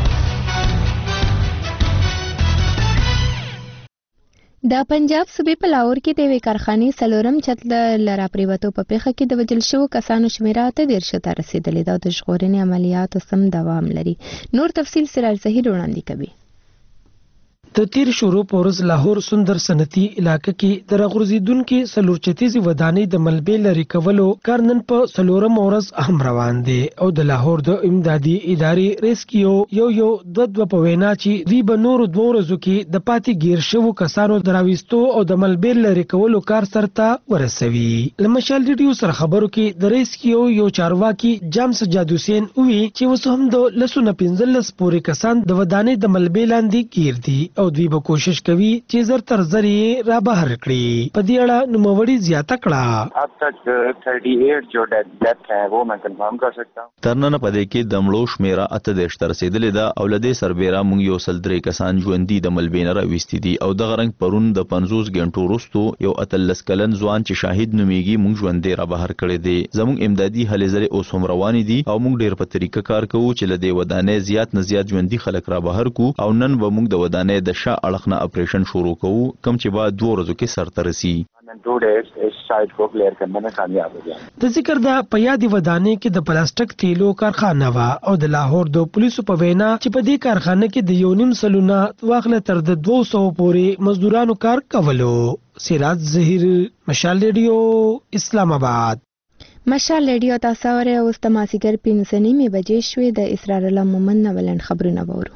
د پنجاب صوبې په لاهور کې د یوې کارخانې څلورم چت له راپرېوتو په پیښه کې د وژل شوو کسانو شمېره 13 ته رسېدلې ده او د ژغورنې عملیاتو سم دوام لري. نور تفصیل سراج زهیر وړاندې کوي. د تیر شروع پورز لاهور سندر صنعتي علاقې کې د راغورځېدونکو سلورچتیزي ودانۍ د ملبې لري کولو کار نن په سلورم ورځ هم روان دی او د لاهور د امدادي ادارې ریسکیو یو دوه په وینا چې دوی به نور 2 ورځو کې د پاتې گیر شوو کسانو دراويستو او د ملبې لري کولو کار سرته ورسوي. لمشال ریډیو سره خبرو کې د ریسکیو یو چارواکي جامس جادوسین وی چې اوس هم د 15 پورې کسان د ودانۍ د ملبې لاندې گیر دي او او دوی به کوشش کوي چې زر تر زر یې را بهر کړي. په دې اړه نوموړي زیاته کړه अब तक 38 जो डेथ है वो मैं कंफर्म कर सकता हूं. ترنن پدې کې د مړو شمیره 38 تر رسیدلې ده او لدې سربېره موږ یو سل درې کسان ژوندي د ملبینه راوستي دي او د غرنګ پرون د 50 غنټو وروسته یو 38 کلن ځوان چې شاهد نوميږي موږ ژوندې را بهر کړی دی. زموږ امدادي هلې ځلې اوس هم روان دي او موږ ډېر په طریقه کار کوو چې لدې ودانې زیات نه زیات ژوندي خلک را بهر کو او نن به موږ د ودانې د شا اړخ نه اپریشن شروع کوو کوم چې بعد 2 ورځو کې سرته رسي. इस साइट को क्लियर करने में कामयाब हो गया. د ذکر د پیادي ودانې کې د پلاستیک تیلو کارخانه وا او د لاهور د پولیسو په وینا چې په دې کارخانه کې د یو نیم سلونه واخله تر د 200 پورې مزدورانو کار کولو. سراج ظهیر، مشال ریډیو، اسلام آباد. مشال ریډیو تاسو اورئ اوس د مازیګر 5:30 بجې شوې. د اسرار الله مومن نولن خبرونه وورو.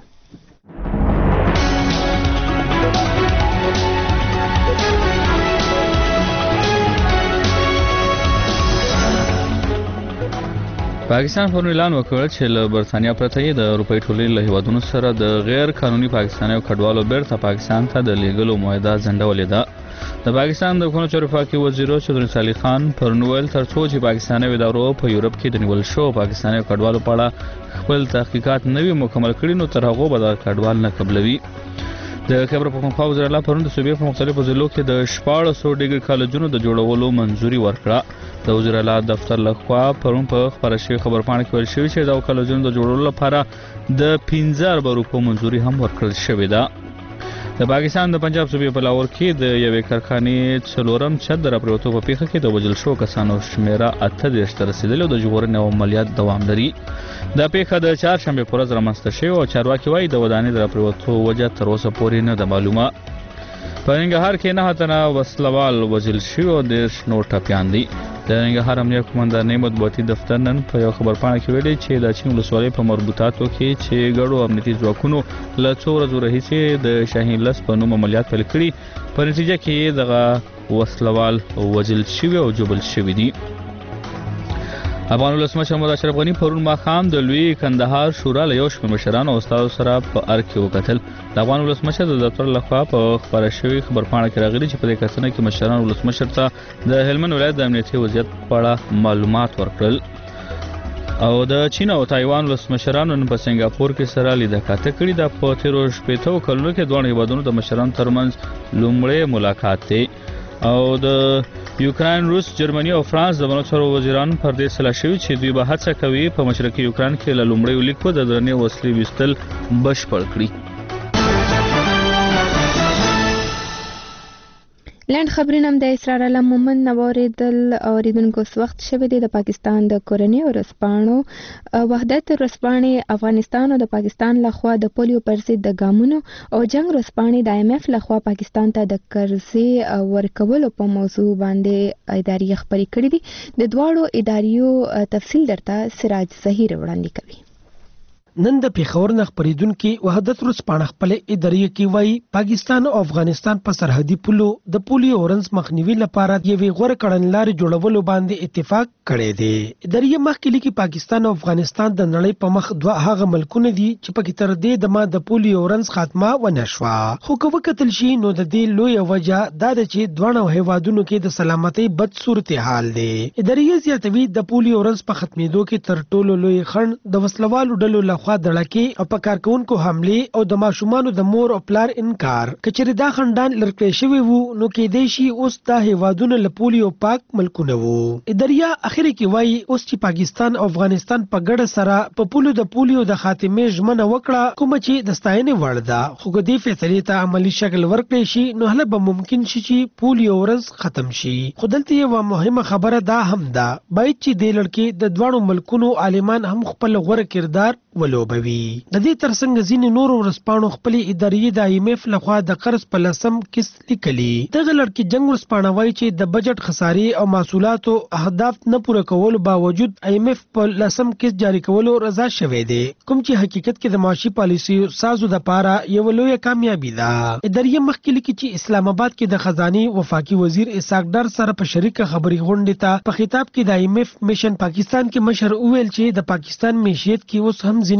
پاکستان پرون اعلان وکړ چې له برتانیا پرته د اروپای ټولنې له هیوادونو سره د غیر قانوني پاکستانیو کډوالو بیرته پاکستان ته د لیږلو معاهده ځنډولې ده. د پاکستان د حکومت چارواکي وزیر چودري علي خان پرون ویل تر څو چې پاکستاني ادارو په یورپ کې د نیول شو پاکستاني کډوالو په اړه خپل تحقیقات نوي مکمل کړي نو تر هغه به د کډوال نه قبلوي. د خبر پښتونخوا وزیر الله پرون د صوبې په مختلفو ضلعو کې د 1400 ډیګري کالجونو د جوړولو منځوري ورکړه. د وزیر الله دفتر لخوا پرون په خبره شوی خبرپاڼه کې ویل شوی چې د کالجونو د جوړولو لپاره د 15,000 روپیو منځوري هم ورکړل شوې ده. د پاکستان د پنجاب صوبې په لاهور کې د یوې کارخانې څلورم چھت د راپریوتو په پیښه کې د وژل شو کسانو شمیره 38 ته رسیدلې او د ژغورنې او عملیات دوام لري. دا پیښه د چهارشنبه په ورځ رامنځته شوې او چارواکي وایي د ودانۍ د راپریوتو وجه تر اوسه پورې نه ده معلومه. په ننګرهار کې 9 تنه وسلوال وژل شوي او 10 نور ټپیان دي. د ننګرهار امنیه قومندانۍ مطبوعاتي دفتر نن په یو خبرپاڼه کې ویلي چې د چین ولسوالۍ په مربوطاتو کې چې ګډو امنیتي ځواکونو له څو ورځو راهیسې د شاهین لس په نوم عملیات پیل کړي په نتیجه کې دغه وسلوال وژل شوي او جوبل شوي دي. افغان ولسمشر محمد اشرف غنی پرون ماښام د لوی کندهار شورا له یو شمېر مشرانو او استادو سره په ارګ کې وکتل. د افغان ولسمشر د دفتر لخوا په خبره شوې خبرپاڼه کې راغلي چې په دې کتنه کې مشران ولسمشر ته د هلمند ولایت د امنیتي وضعیت په اړه معلومات ورکړل. او د چین او تایوان ولسمشرانو نن په سنگاپور کې سره لیده کاته کړې ده. په تیرو شپېتو کلونو کې دوه هیوادونو د مشرانو ترمنځ لومړی ملاقات دی او د یوکران، روس، جرمني او فرانس د بنو څلورو وزیرانو پر دې سلا شوي چې دوی به هڅه کوي په مشرقي یوکران کې له لومړیو لیکو د درنې وسلې ویستل بشپړ کړي. لاند خبرونه هم د اسرار الله مومن نواریدل اوریدونکو وخت شوه دی. د پاکستان د کورنۍ ورسپانو وحدت ورسپانې افغانستان او د پاکستان لخوا د پولیو پر ضد د ګامونو او جنگ ورسپانې د IMF لخوا پاکستان ته د قرضې ورکولو په موضوع باندې ادارې خبرې کړې دي. د دواړو اداریو تفصیل درته سراج ظهیر وړاندې کوي. نن د پیښور نه خبرېدونکو وحدت ورسپانه خپل ادارې کې وایي پاکستان او افغانستان په سرحدي پولو د پولیو اورنس مخنیوي لپاره یوې غوړه کړنلارې جوړولو باندې اتفاق کړی دی. ادارې مخکې لیکي پاکستان او افغانستان د نړۍ په مخ دوه هغه ملکونه دي چې پکې تر دې د ما د پولیو اورنس خاتمه ونه شوه. خو که وکتل شي نو د دې لوی وجه دا ده چې دوه هیوادونو کې د سلامتۍ بد صورتحال دی. ادارې زیاتوي د پولیو اورنس په ختمېدو کې تر ټولو لوی خنډ د وسلوالو ډلو خوا دړکې او په کارکونکو حمله او د ماشومانو د مور او پلار انکار. کچېر دا خندان لړکې شوی وو نو کې دی شي اوس د هیوادونو له پولیو پاک ملکونه وو. اداریا اخر کې وایي اوس چې پاکستان او افغانستان په ګډه سره په پولو د پولیو د خاتمې ژمنه وکړه کوم چې د ستاینې وړ ده. خو که دې فیصلې ته عملی شکل ورکړي شي نو هله به ممکن شي چې پولیو ورځ ختم شي. خو دلته یو مهمه خبره دا هم ده باید چې د لړکې د دوه ملکونو عالمان هم خپل غوړه کردار ولوبوي. د دې ترڅنګ ځینې نور ورسپانو خپل ادارې د IMF لخوا د قرض په لسم قسط لیکلي. دغه لړکې جنگ ورسپانه وایي چې د بجټ خسارې او محصولاتو اهداف نه پوره کولو باوجود IMF په لسم قسط جاری کولو رضا شوی دی کوم چې حقیقت کې د معاشي پالیسي سازو د پاره یو لوی کامیابی ده. ادارې مخکې لیکي چې اسلام آباد کې د خزاني وفاقي وزیر اسحاق ډار سره په شریکه خبري غونډه ته په خطاب کې د IMF میشن پاکستان کې مشر وویل چې د پاکستان معیشت کې اوس هم ځینې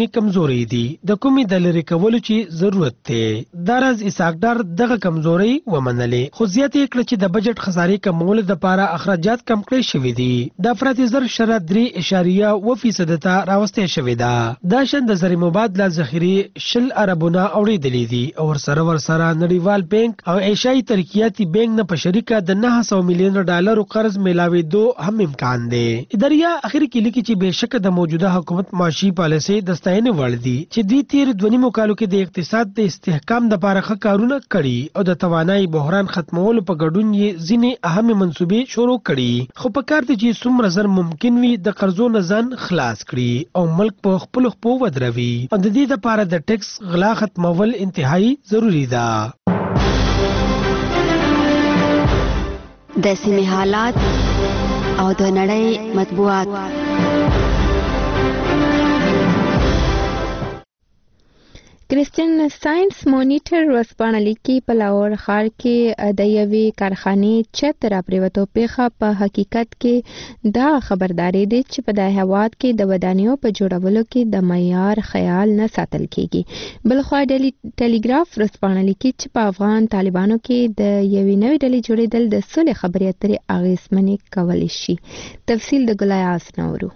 ځینې کمزوري دي د کومې د لرې کولو چې ضرورت دی. دا راز اسحاقدار دغه کمزوري ومنلې خو زیاتې کړه چې د بجټ خسارې کمولو دپاره اخراجات کم کړی شوي دي. د افراطي زر شرح 3.1% ته راوستی شوې ده. دا شان د زر مبادله ذخیرې 10 اربونه اوړېدلې دي او ورسره نړیوال بانک او ایشیایي ترقیاتي بانک نه په شریکه د 900 میلیون ډالرو قرض میلاوېدو هم امکان دی. اداریه اخر کې لیکي چې بهشکه د موجوده حکومت معاشي پالیسي د ستاینې وړ دي چې دوی تیر 2.5 کالو کې د اقتصاد د استحکام لپاره ښه کارونه کړي او د توانایي بحران ختمولو په ګډون یې ځینې اهم منصوبې شروع کړي. خو په کار دی چې څومره زر ممکن وي د قرضو نه ځان خلاص کړي او ملک په خپلو خپو ودروي او د دې لپاره د ټیکس غلا ختمول انتهایی ضروری ده. د سیمې حالات او د نړۍ مطبوعات. کرسچن ساينس مونیټر ورځپاڼه لیکي په لاهور ښار کې د یوې کارخانې چت راپریوتو پیښه په حقیقت کې دا خبرداري دی چې په دې هیواد کې د ودانیو په جوړولو کې د معیار خیال نه ساتل کیږي. بلخوا ټیلیګراف ورځپاڼه لیکي چې په افغان طالبانو کې د یوې نوې ډلې جوړېدل د صلح خبرې اترې اغېزمنې کولی شي. تفصیل د ګلایاس نورو.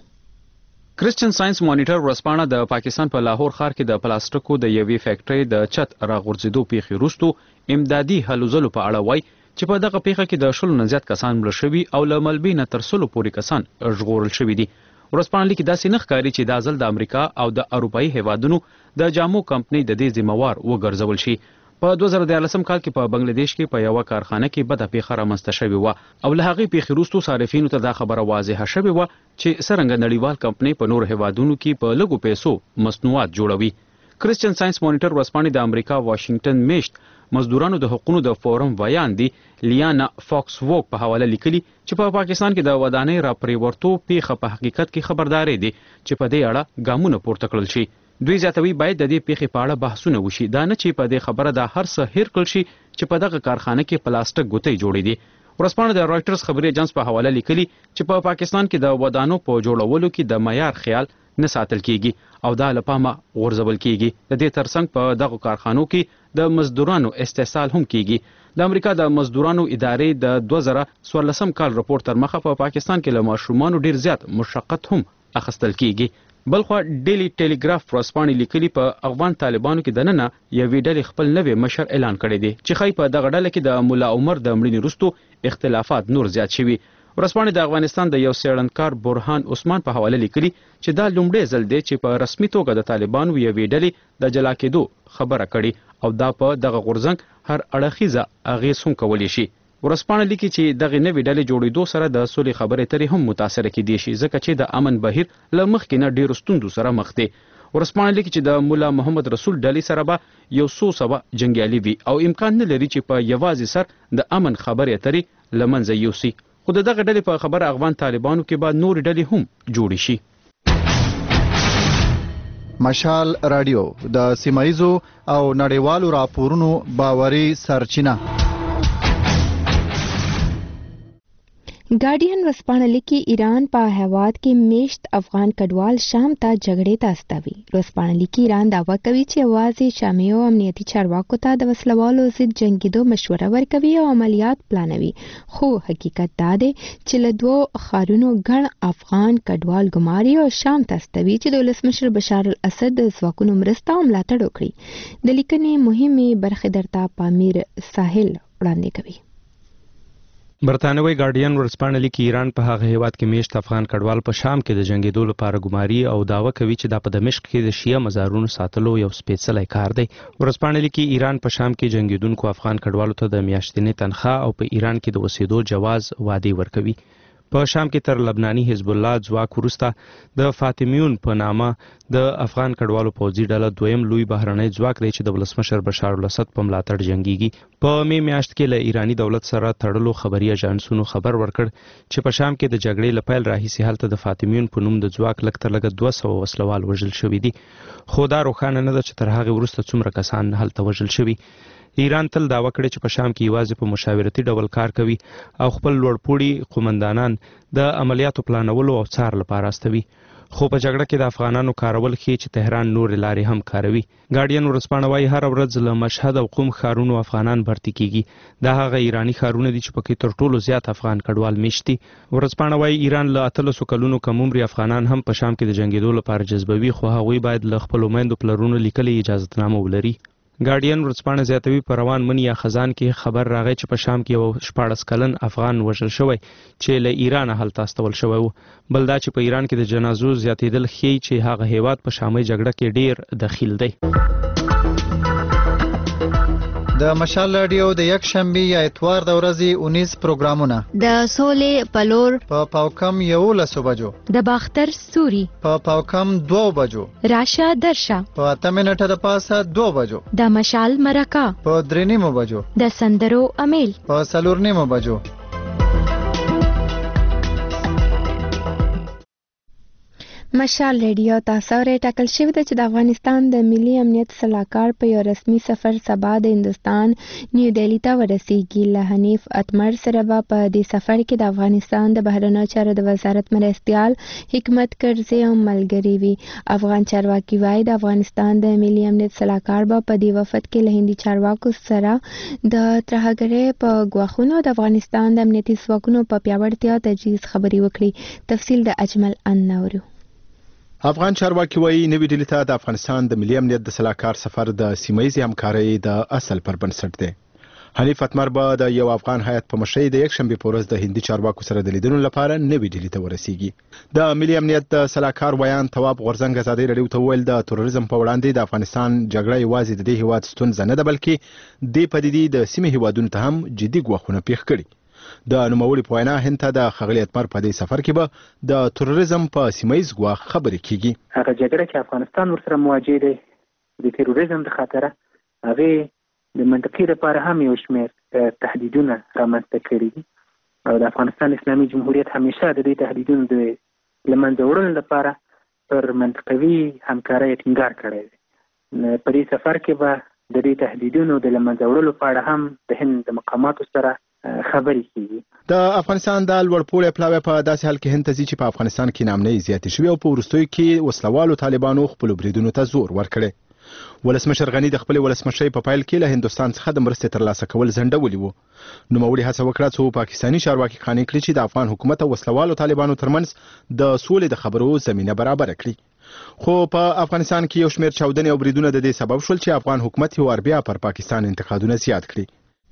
کرسچن ساينس مونیټر ورځپاڼه د پاکستان په لاهور ښار کې د پلاستیکو د یوې فیکټرۍ د چت راغورځېدو پیښې وروسته امدادي هلو ځلو په اړه وایي چې په دغه پیښه کې د 100 نه زیات کسان مړه شوي او له ملبې نه تر 100 پورې کسان ژغورل شوي دي. ورځپاڼه لیکي داسې نه ښکاري چې دا ځل د امریکا او د اروپایي هیوادونو د جامو کمپنۍ د دې ذمہوار وګرځول شي. په 2014 کال کې په بنگلاديش کې په یوه کارخانه کې بده پیښه رامنځته شوې وه او له هغې پیښې وروسته صارفینو ته دا خبره واضحه شوې وه چې څرنګه نړیوال کمپنۍ په نورو هیوادونو کې په لږو پیسو مصنوعات جوړوي. کرسچن ساينس مونیټر ورځپاڼې د امریکا واشنگټن میشت مزدورانو د حقوقو د فورم ویاندې لیانا فاکس ووک په حواله لیکلي چې په پاکستان کې د ودانۍ راپریورتو پیښه په حقیقت کې خبرداری دی چې په دې اړه ګامونه پورته کړل شي. دوی زیاتوي باید د دې پیښې په اړه بحثونه وشي، دا نه چې په دې خبره دا هر څه هیر کړل شي چې په دغه کارخانه کې پلاستیک ګوتې جوړې دي. ورځپاڼه د رایټرز خبري ایجنس په حواله لیکلي چې په پاکستان کې د ودانو په جوړولو کې د معیار خیال نه ساتل کیږي او دا له پامه غورځول کیږي. د دې ترڅنګ په دغه کارخانو کې د مزدورانو استحصال هم کیږي. د امریکا د مزدورانو ادارې د 2014 کال رپورت تر مخه په پاکستان کې له ماشومانو ډیر زیات مشقت هم اخیستل کیږي. بلخوا ډیلی ټیلیګراف ورځپاڼې لیکلي په افغان طالبانو کې دننه یوې ډلې خپل نوی مشر اعلان کړی دی چې ښایي په دغه ډله کې د ملا عمر د مړینې وروسته اختلافات نور زیات شوي. ورځپاڼې د افغانستان د یو څېړنکار برهان عثمان په حواله لیکلي چې دا لومړی ځل دی چې په رسمي توګه د طالبانو یوې ډلې د جلا کېدو خبره کړې او دا په دغه غورځنګ هر اړخیزه اغېز هم کولی شي. ورځپاڼه لیکي چې دغه نوې ډلې جوړېدو سره د سولې خبرې اترې هم متاثره کېدای شي ځکه چې د امن بهیر له مخکې نه ډېرو ستونزو سره مخ دی. ورځپاڼه لیکي چې د مولا محمد رسول ډلې سره به یو څو سوه جنګیالي وي او امکان نه لري چې په یوازې سر د امن خبرې اترې له منځه یوسي. خو د دغه ډلې په خبره افغان طالبانو کې به نورې ډلې هم جوړې شي. مشال رادیو د سیمایزو او نړیوالو راپورونو باوري سرچینه. ګارډین ورځپاڼه لیکي ایران په هیواد کې میشت افغان کډوال شام ته جګړې ته استوي. ورځپاڼه لیکي ایران دعوا کوي چې یوازې شامي او امنیتي چارواکو ته د وسلوالو ضد جنګېدو مشوره ورکوي او عملیات پلانوي، خو حقیقت دا دی چې له 2 ښارونو ګڼ افغان کډوال ګماري او شام ته استوي چې د ولسمشر بشار الاسد د ځواکونو مرسته او ملاتړ وکړي. د لیکنې مهمې برخې درته پامیر ساحل وړاندې کوي. برتانوي ګارډین ورځپاڼه لیکي ایران په هغه هیواد کې میشت افغان کډوال په شام کې د جنګېدو لپاره ګماري او دعوه کوي چې دا په دمشق کې د شیعه مزارونو ساتلو یو سپېڅلی کار دی. ورځپاڼه لیکي ایران په شام کې جنګېدونکو افغان کډوالو ته د میاشتنۍ تنخواه او په ایران کې د اوسېدو جواز وعدې ورکوي. په شام کې تر لبناني حزب الله ځواک وروسته د فاطمیون په نامه د افغان کډوالو پوځي ډله دویم لوی بهرنی ځواک دی چې د ولسمشر بشار الاسد په ملاتړ جنګیږي. په مې میاشت کې له ایرانی دولت سره تړلو خبري اژانسونو خبر ورکړ چې په شام کې د جګړې له پیل راهیسې هلته د فاطمیون په نوم د ځواک لږ تر لږه 200 وسلوال وژل شوي دي، خو دا روښانه نه ده چې تر هغې وروسته څومره کسان هلته وژل شوي. ایران تل دعوه کړې چې په شام کې یوازې په مشاورتي ډول کار کوي او خپل لوړپوړي قومندانان د عملیاتو پلانولو او څار لپاره استوي. خو په جګړه کې د افغانانو کارول ښیي چې تهران نورې لارې هم کاروي. ګارډین ورځپاڼه وایي هره ورځ له مشهد او قم ښارونو افغانان بھرتي کیږي. دا هغه ایراني ښارونه دي چې پکې تر ټولو زیات افغان کډوال میشت دي. ورځپاڼه وایي ایران له 1300 کلونو کم عمري افغانان هم په شام کې د جنګېدو لپاره جذبوي، خو هغوی باید له خپلو میندو پلرونو لیکلې اجازتنامه ولري. ګارډین ورځپاڼه زیاتوي په روان منی یا خزان کې خبر راغی چې په شام کې یو 14 کلن افغان وژل شوی چې له ایران هلته استول شوی و. بل دا چې په ایران کې د جنازو زیاتېدل ښیي چې هغه هیواد په شامي جګړه کې ډیر دخیل دی. د مشال رادیو د یک شنبه یا اتوار د ورځې 19 پروګرامونه د سولې پلور په پاوکم 11 بجو، د باختر ستوري په پاوکم 2 بجو، راشه درشه په 8 منټه د پاسه 2 بجو، د مشال مرکه په 3 بجو، د سندرو امیل په 4 بجو. مشال ریډیو تاسو ری ټاکل شوی دی چې د افغانستان د ملي امنیت صلاحکار په یو رسمي سفر سبا د هندستان نیو دهلی ته ورسیږي. له حنیف اتمر سره به په دې سفر کې د افغانستان د بهرنیو چارو د وزارت مرستیال حکمت کرزي او ملګری وي. افغان چارواکي وایي د افغانستان د ملي امنیت صلاحکار به په دې وفد کې له هندي چارواکو سره د ترهګرۍ په ګواښونو د افغانستان د امنیتي ځواکونو په پیاوړتیا تجهیز خبرې وکړي. تفصیل د اجمل انورو. افغان چارواکي وایي نوې ډیلي ته د افغانستان د ملي امنیت د صلاحکار سفر د سیمه‌یزې همکارۍ د اصل پر بنسټ دی. حنیف اتمر به د یو افغان هیئت په مشرۍ د یک شنبې په ورځ د هندي چارواکو سره د لیدنو لپاره نوې ډیلي ته ورسیږي. د ملي امنیت د صلاحکار ویان تواب غورځنګ ازادي رادیو ته وویل د تروریزم په وړاندې د افغانستان جګړه یوازې د دې هیواد ستونزه نه ده، بلکې دې پدیدې د سیمې هیوادونو ته هم جدي ګواښونه پیښ کړي. د نوموړي په وینا هند ته د ښاغلي اتمر په دې سفر کې به د تروریزم په سیمه‌ییز ګواښ خبرې کیږي. هغه جګړه چې افغانستان ورسره مواجه دی د تروریزم د خاطره هغه د منطقې لپاره هم یو شمېر تهدیدونه رامنځته کړي دي او د افغانستان اسلامي جمهوریت همیشه د دې تهدیدونو د له منځه وړلو لپاره پر منطقوي همکارۍ ټینګار کړی دی. په دې سفر کې به د دې تهدیدونو د له منځه وړلو په اړه هم د هند د مقاماتو سره خبرې کیږي. د افغانستان د لوړ پوړی پلاوی په داسې حال کې هند ته ځي چې په افغانستان کې نامنۍ زیاتې شوې او په وروستیو کې وسلوالو طالبانو خپلو بریدونو ته زور ورکړی. ولسمشر غني د خپلې ولسمشرۍ په پیل کې له هندوستان څخه د مرستې ترلاسه کول ځنډولي وو. نوموړي هڅه وکړه څو پاکستاني چارواکي قانع کړي چې د افغان حکومت او وسلوالو طالبانو ترمنځ د سولې د خبرو زمینه برابره کړي. خو په افغانستان کې یو شمېر چاودنې او بریدونه د دې سبب شول چې افغان حکومت یو بیا پر پاکستان انتقادونه زیات کړي.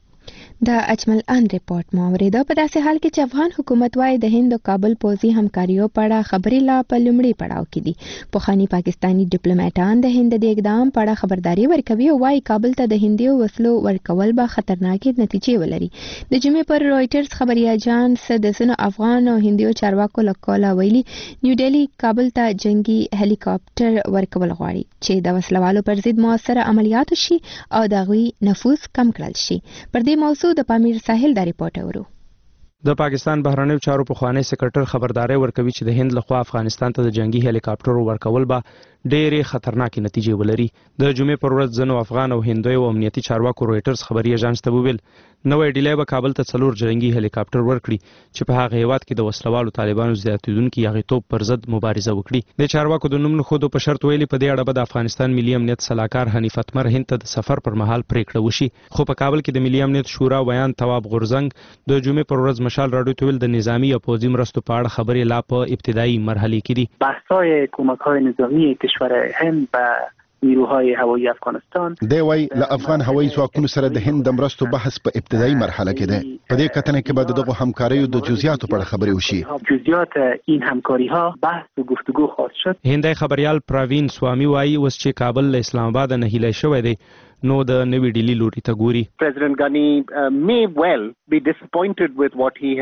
د اجمل ان ریپورت مو اوریده. په داسې حال کې چې افغان حکومت وايي د هند او کابل پوځي همکاریو په اړه خبرې لا په لومړي پړاو کې دي. پخواني پاکستاني ډیپلوماټان د هند د اقدام په اړه خبرداري ورکوي او وايي کابل ته د هندي وسلو ورکول به خطرناکې نتیجې ولري. د جمعې پر رويټرز خبري اژانس د سن افغان او هندیو چارواکو لکولا ویلي نیو دهلی کابل ته جنگي هلیکاپټر ورکول غواړي چې د وسلوالو پر ضد موثر عملیات شي او د غوي نفوذ کم کړل شي. پر دې موضوع د پامیر ساحل دا ریپورت اورو. د پاکستان بهرنیو چارو پخوانی سکرټر خبرداري ورکوي چې د هند لخوا افغانستان ته د جنگي هلیکاپټر ورکول به ډېرې خطرناکې نتیجې ولري. د جمعې پر ورځ ځینو افغان او هندیو امنیتي چارواکو رويټرز خبري اژانس ته وویل نوې ډیلی به کابل ته 4 جنگي هلیکاپټر ورکړي چې په هغه هیواد کې د وسلوالو طالبانو زیاتیدونکي یغیتوب پر ضد مبارزه وکړي. د چارواکو د نوم نښودو په شرط ویلي په دې اړه به د افغانستان ملي امنیت صلاحکار حنیف اتمر هند ته د سفر پر مهال پریکړه وشي. خو په کابل کې د ملي امنیت شورا ویان تواب غورځنګ د جمعې پر ورځ مشال راډیو ته ویل د نظامی او پوځي مرستو په اړه خبرې لا په ابتدایي مرحله کې دي. بحث‌های کمک‌های نظامی کشور هند به نیروهای هوایی افغانستان دی وای له افغان هوایی ځواکونو سره د هند د مرستو بحث په ابتدایي مرحله کې دی. په دې کتنه کې به دغه همکاریو د جزئیاتو په اړه خبرې وشي. جزئیات این همکاری‌ها بحث و گفتگو خواهد شد. هندي خبريال پراوین سوامي وایي اوس چې کابل له اسلام آباد نه هیله شوی دی نو د نوې ډیلی لوري ته ګوري. President Ghani may well be disappointed with what he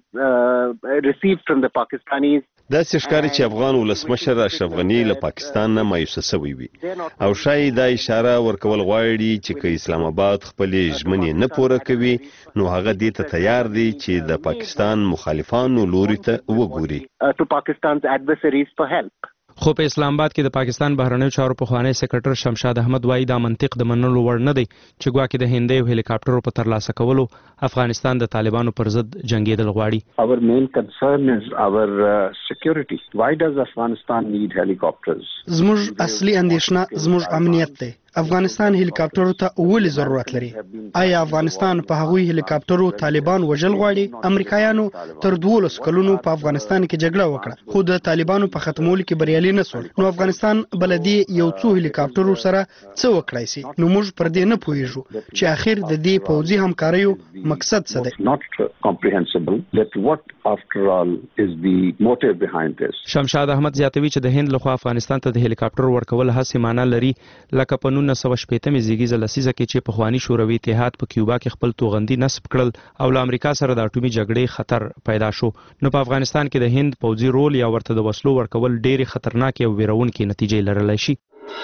has received from the Pakistanis. دا ښکاري چې افغان ولسمشر اشرف غنی له پاکستان نه مایوسه شوی وي او شاید دا اشاره ورکول غواړي چې که اسلام آباد خپلې ژمنې نه پوره کوي نو هغه دې ته تیار دی چې د پاکستان مخالفانو لوري ته وګوري. To Pakistan's adversaries for help. خو په اسلام آباد کې د پاکستان بهرنیو چارو پخوانی سکرټر شمشاد احمد وایي دا منطق د منلو وړ نه دی چې ګواکې د هندیو هلیکاپټرو په ترلاسه کولو افغانستان د طالبانو پر ضد جنگیدل غواړي. Our main concern is our security. Why does Afghanistan need helicopters? زموږ اصلي اندېښنه زموږ امنیت دی. افغانستان هلیکاپټرو ته ولې ضرورت لري؟ آیا افغانستان په هغوی هلیکاپټرو طالبان وژل غواړي؟ امریکایانو تر 12 کلونو په افغانستان کې جګړه وکړه خو د طالبانو په ختمولو کې بریالي نه شول. نو افغانستان بلدي یو څو هلیکاپټرو سره څه وکړای شي؟ نو موږ پر دې نه پوهیږو چې اخر د دې پوځي همکاریو مقصد څه دی. Not comprehensible that what after all is the motive behind this. شمشاد احمد زیاتوي چې د هند لخوا افغانستان ته د هلیکاپټر ورکول هڅه معنی لري لکه په 1980 زیږیزه لسیزه کې چې پخوانی شوروي اتحاد په کیوبا کې خپل توغندي نصب کړل او له امریکا سره د اټومي جګړې خطر پیدا شو. نو په افغانستان کې د هند پوځي رول یا ورته د وسلو ورکول ډېری خطرناک او ویرونکې نتیجې لرلی شي.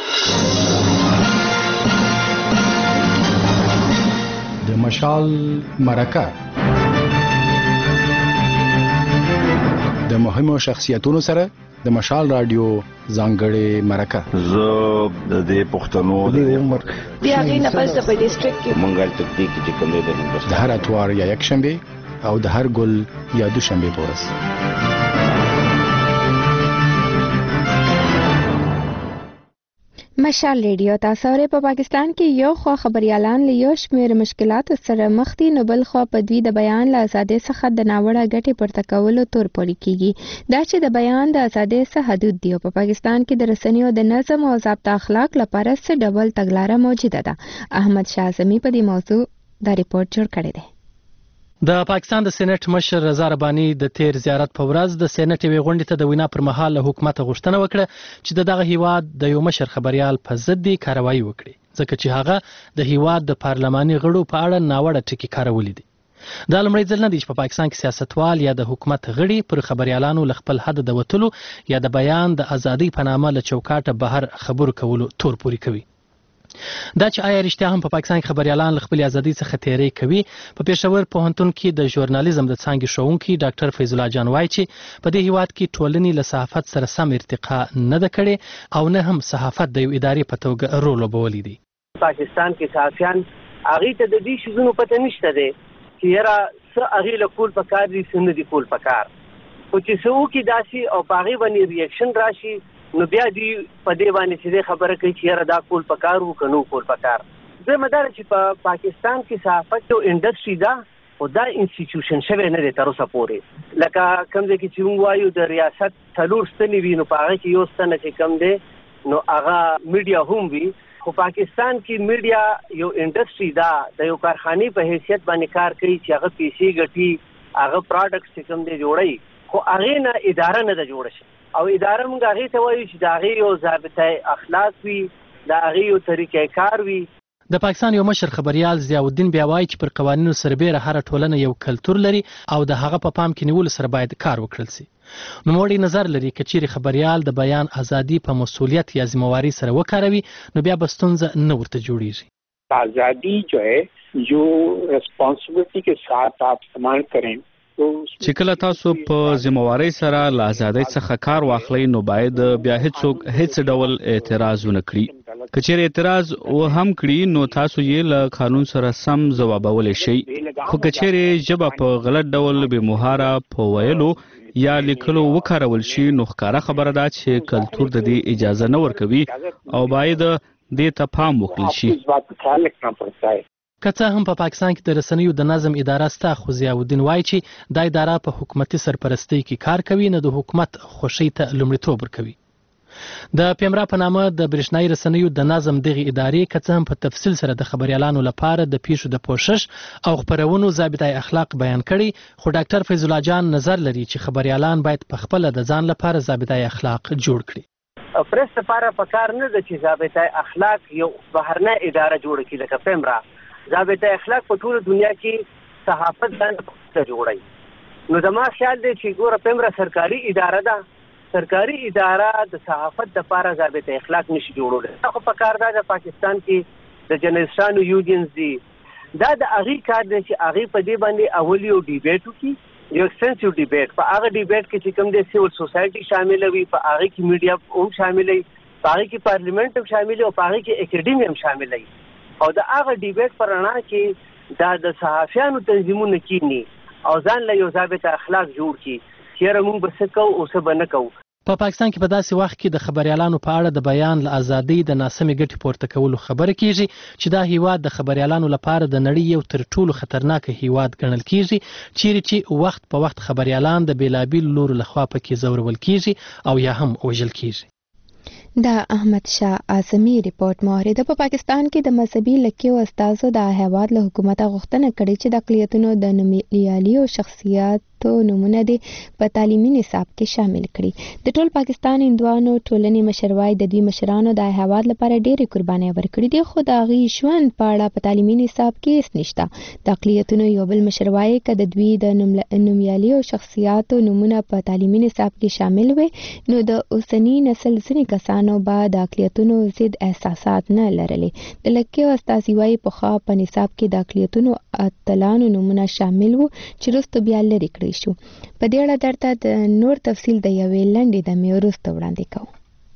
د مشال مرکه د مهمو شخصیتونو سره د مشال رادیو ځانګړې مرکه. زه د دې پښتنو د عمر بیا غي نه پس په ډیسټریکټ کې منګل تکتیک چې کوم دی د هر اتوار یا یک شنبه او د هر ګل یا دوشنبه پورس. مشال ریډیو تاسو اورئ. په پاکستان کې یو خو خبريالان له یو شمېر مشکلاتو سره مخ دي نو بل خو په دوی د بیان له ازادۍ څخه د ناوړه ګټې پورته کولو تور پورې کیږي. دا چې د بیان د ازادۍ څخه حدود دی په پاکستان کې د رسنیو د نظم او ضبط اخلاق لپاره څه ډول تګلاره موجوده ده. احمد شاه اعظمي په دې موضوع دا ریپورت جوړ کړی دی. د پاکستان د سېنات مشر رضا رباني د تیر زیارت په ورځ د سېنات یوې غونډې ته د وینا پر مهال له حکومت غوښتنه وکړه چې دغه هیواد د یو مشر خبريال په ضد کاروایی وکړي ځکه چې هغه د هیواد د پارلماني غړو په اړه ناوړه ټکي کارولې دي. دا لومړی ځل نه دی چې په پاکستان کې سیاستوال یا د حکومت غړي پر خبريالانو له خپل حد د وتلو یا د بیان د ازادۍ په نامه له چوکاټه بهر خبرو کولو تور پورې کوي. دا چې آیا رښتیا هم په پاکستان کې خبريالان له خپل ازادۍ څخه تیری کوي. په پېښور پوهنتون کې د ژورنالیزم د څانګې ښوونکي ډاکټر فیض الله جان وایي چې په دې هیواد کې ټولنې له صحافت سره سم ارتقا نه ده کړې او نه هم صحافت د یو ادارې په توګه رول لوبولی دی. پاکستان کې صحافیان هغه ته د دې شیزونو پته نشته دی چې یاره څه هغه له کول پکار دي څه نه دي کول پکار او چې څو کې داسي او پاغي باندې ریاکشن راشي نو بیا دی په دې باندې چې خبره کوي چې یاره دا کول پکار وو کنو کول پکار. زه مدار چې په پاکستان کې صحافت او انډستری دا او دا انسټیټیوشن شوی نه دی تر اوسه پورې لکه کوم ځای کې چې موږ وایو د ریاست څلور ستنې وي نو په هغه کې یو ستنه چې کوم دی نو هغه میډیا هم وي خو پاکستان کې میډیا یو انډستری دا د یو کارخانې په حیثیت باندې کار کوي چې هغه پیسې ګټي هغه پروډکټس چې کوم دی جوړي خو هغه نه اداره نه ده جوړه شي او اداره موږ هغه ته وایو چې دا هغه یو ضابطه اخلاق وي دا هغه یو طریقې کار وي. د پاکستان یو مشر خبريال ضیاء الدین بیا وایي چې پر قوانینو سربېره هر ټولنه یو کلتور لري او د هغه په پام کې نیولو سره باید کار وکړل شي. نوموړی نظر لري چې چیرې خبريال د بیان ازادي په مسؤلیت یا ذمہواری سره وکاروي نو بیا به ستونزه نه ورته جوړیږي. आजादी जो है जो रिस्पांसिबिलिटी के साथ आप इस्तेमाल करें چې کله تاسو په ذمہواری سره له ازادۍ څخه کار واخلئ نو باید بیا هیڅ ډول اعتراض ونه کړي. که چیرې اعتراض و هم کړي نو تاسو یې له قانون سره سم ځوابولی شئ. خو که چیرې ژبه په غلط ډول بې مهاره په ویلو یا لیکلو وکارول شي نو ښکاره خبره ده چې کلتور د دې اجازه نه ورکوي او باید دې ته پام وکړل شي. که څه هم په پاکستان کې د رسنیو د نظم اداره سته خو ضیاء الدین وایي چې دا اداره په حکومتي سرپرستۍ کې کار کوي نه د حکومت خوښۍ ته لومړیتوب ورکوي. د پیمرا په نامه د برېښنایي رسنیو د نظم دغه ادارې که څه هم په تفصیل سره د خبريالانو لپاره د پیښو د پوښښ او خبرونو ضابطه اخلاق بیان کړي خو ډاکټر فیض الله جان نظر لري چې خبريالان باید په خپل د ځان لپاره ضابطه اخلاق جوړ کړي. پریس لپاره پکار نه ده چې ضابطه اخلاق یو بهرنه اداره جوړ کړي لکه پیمرا. ضابطه اخلاق په ټول دنیا کې صحافت باندې جوړي نو زما خیال دی چې ګوره پیمرا سرکاري اداره ده سرکاري اداره د صحافت لپاره ضابطه اخلاق نشي جوړولی. خو په کار دا د پاکستان کې د جرنالستانو یونینز دي دا د هغې کار دی چې هغې په دې باندې اول یو ډیبیټ وکړي یو سنسیټیو ډیبیټ په هغه ډیبیټ کې چې کوم د سیول سوسایټي شامل وي په هغه کې میډیا هم شامل وي په هغه کې پارلیمنت هم شامل وي او په هغه کې اکیډمي هم شامل وي او د هغه ډیبیټ پر رڼا کې دا د صحافیانو تنظیمونه کینی او ځان له یو ضابطه اخلاق جوړ کی چې موږ به څه کوو او څه به نه کوو. په پاکستان کې په داسې وخت کې د خبريالانو په اړه د بیان له ازادۍ د ناسمې ګټې پورته کولو خبره کیږي چې دا هیواد د خبريالانو لپاره د نړۍ یو تر ټولو خطرناک هیواد ګڼل کیږي چیرې چې وخت په وخت خبريالان د بیلابیل لورو لخوا پکې زورول کیږي او یا هم وژل کیږي. دا احمد شاه اعظمي ریپورت مورید په پاکستان کې د مذهبي لکیو استادو د هیواد له حکومت غوښتنه کړې چې د اقلیتونو د نومیالي او شخصیت نمونه دي په تعلیمي نصاب کې شامل کړي. د ټول پاکستان هندوانو ټولنې مشروای د دوی مشرانو د هیواد لپاره ډېرې قربانۍ ورکړي دي خو د هغې ژوند په اړه په تعلیمي نصاب کې هیڅ نشته. د اقلیتونو یو بل مشروای که د دوی د نومیالي او شخصیاتو نمونه په تعلیمي نصاب کې شامل وي نو د اوسنی نسل ځینې کسانو به د اقلیتونو ضد احساسات نه لرلې. د لکیو استازي وایي پخوا په نصاب کې د اقلیتونو اتلانو نمونه شامل وو چې وروسته بیا لرې کړی شو. په دې اړه درته د نور تفصیل د یوې لنډې دمې وروسته وړاندې کوو.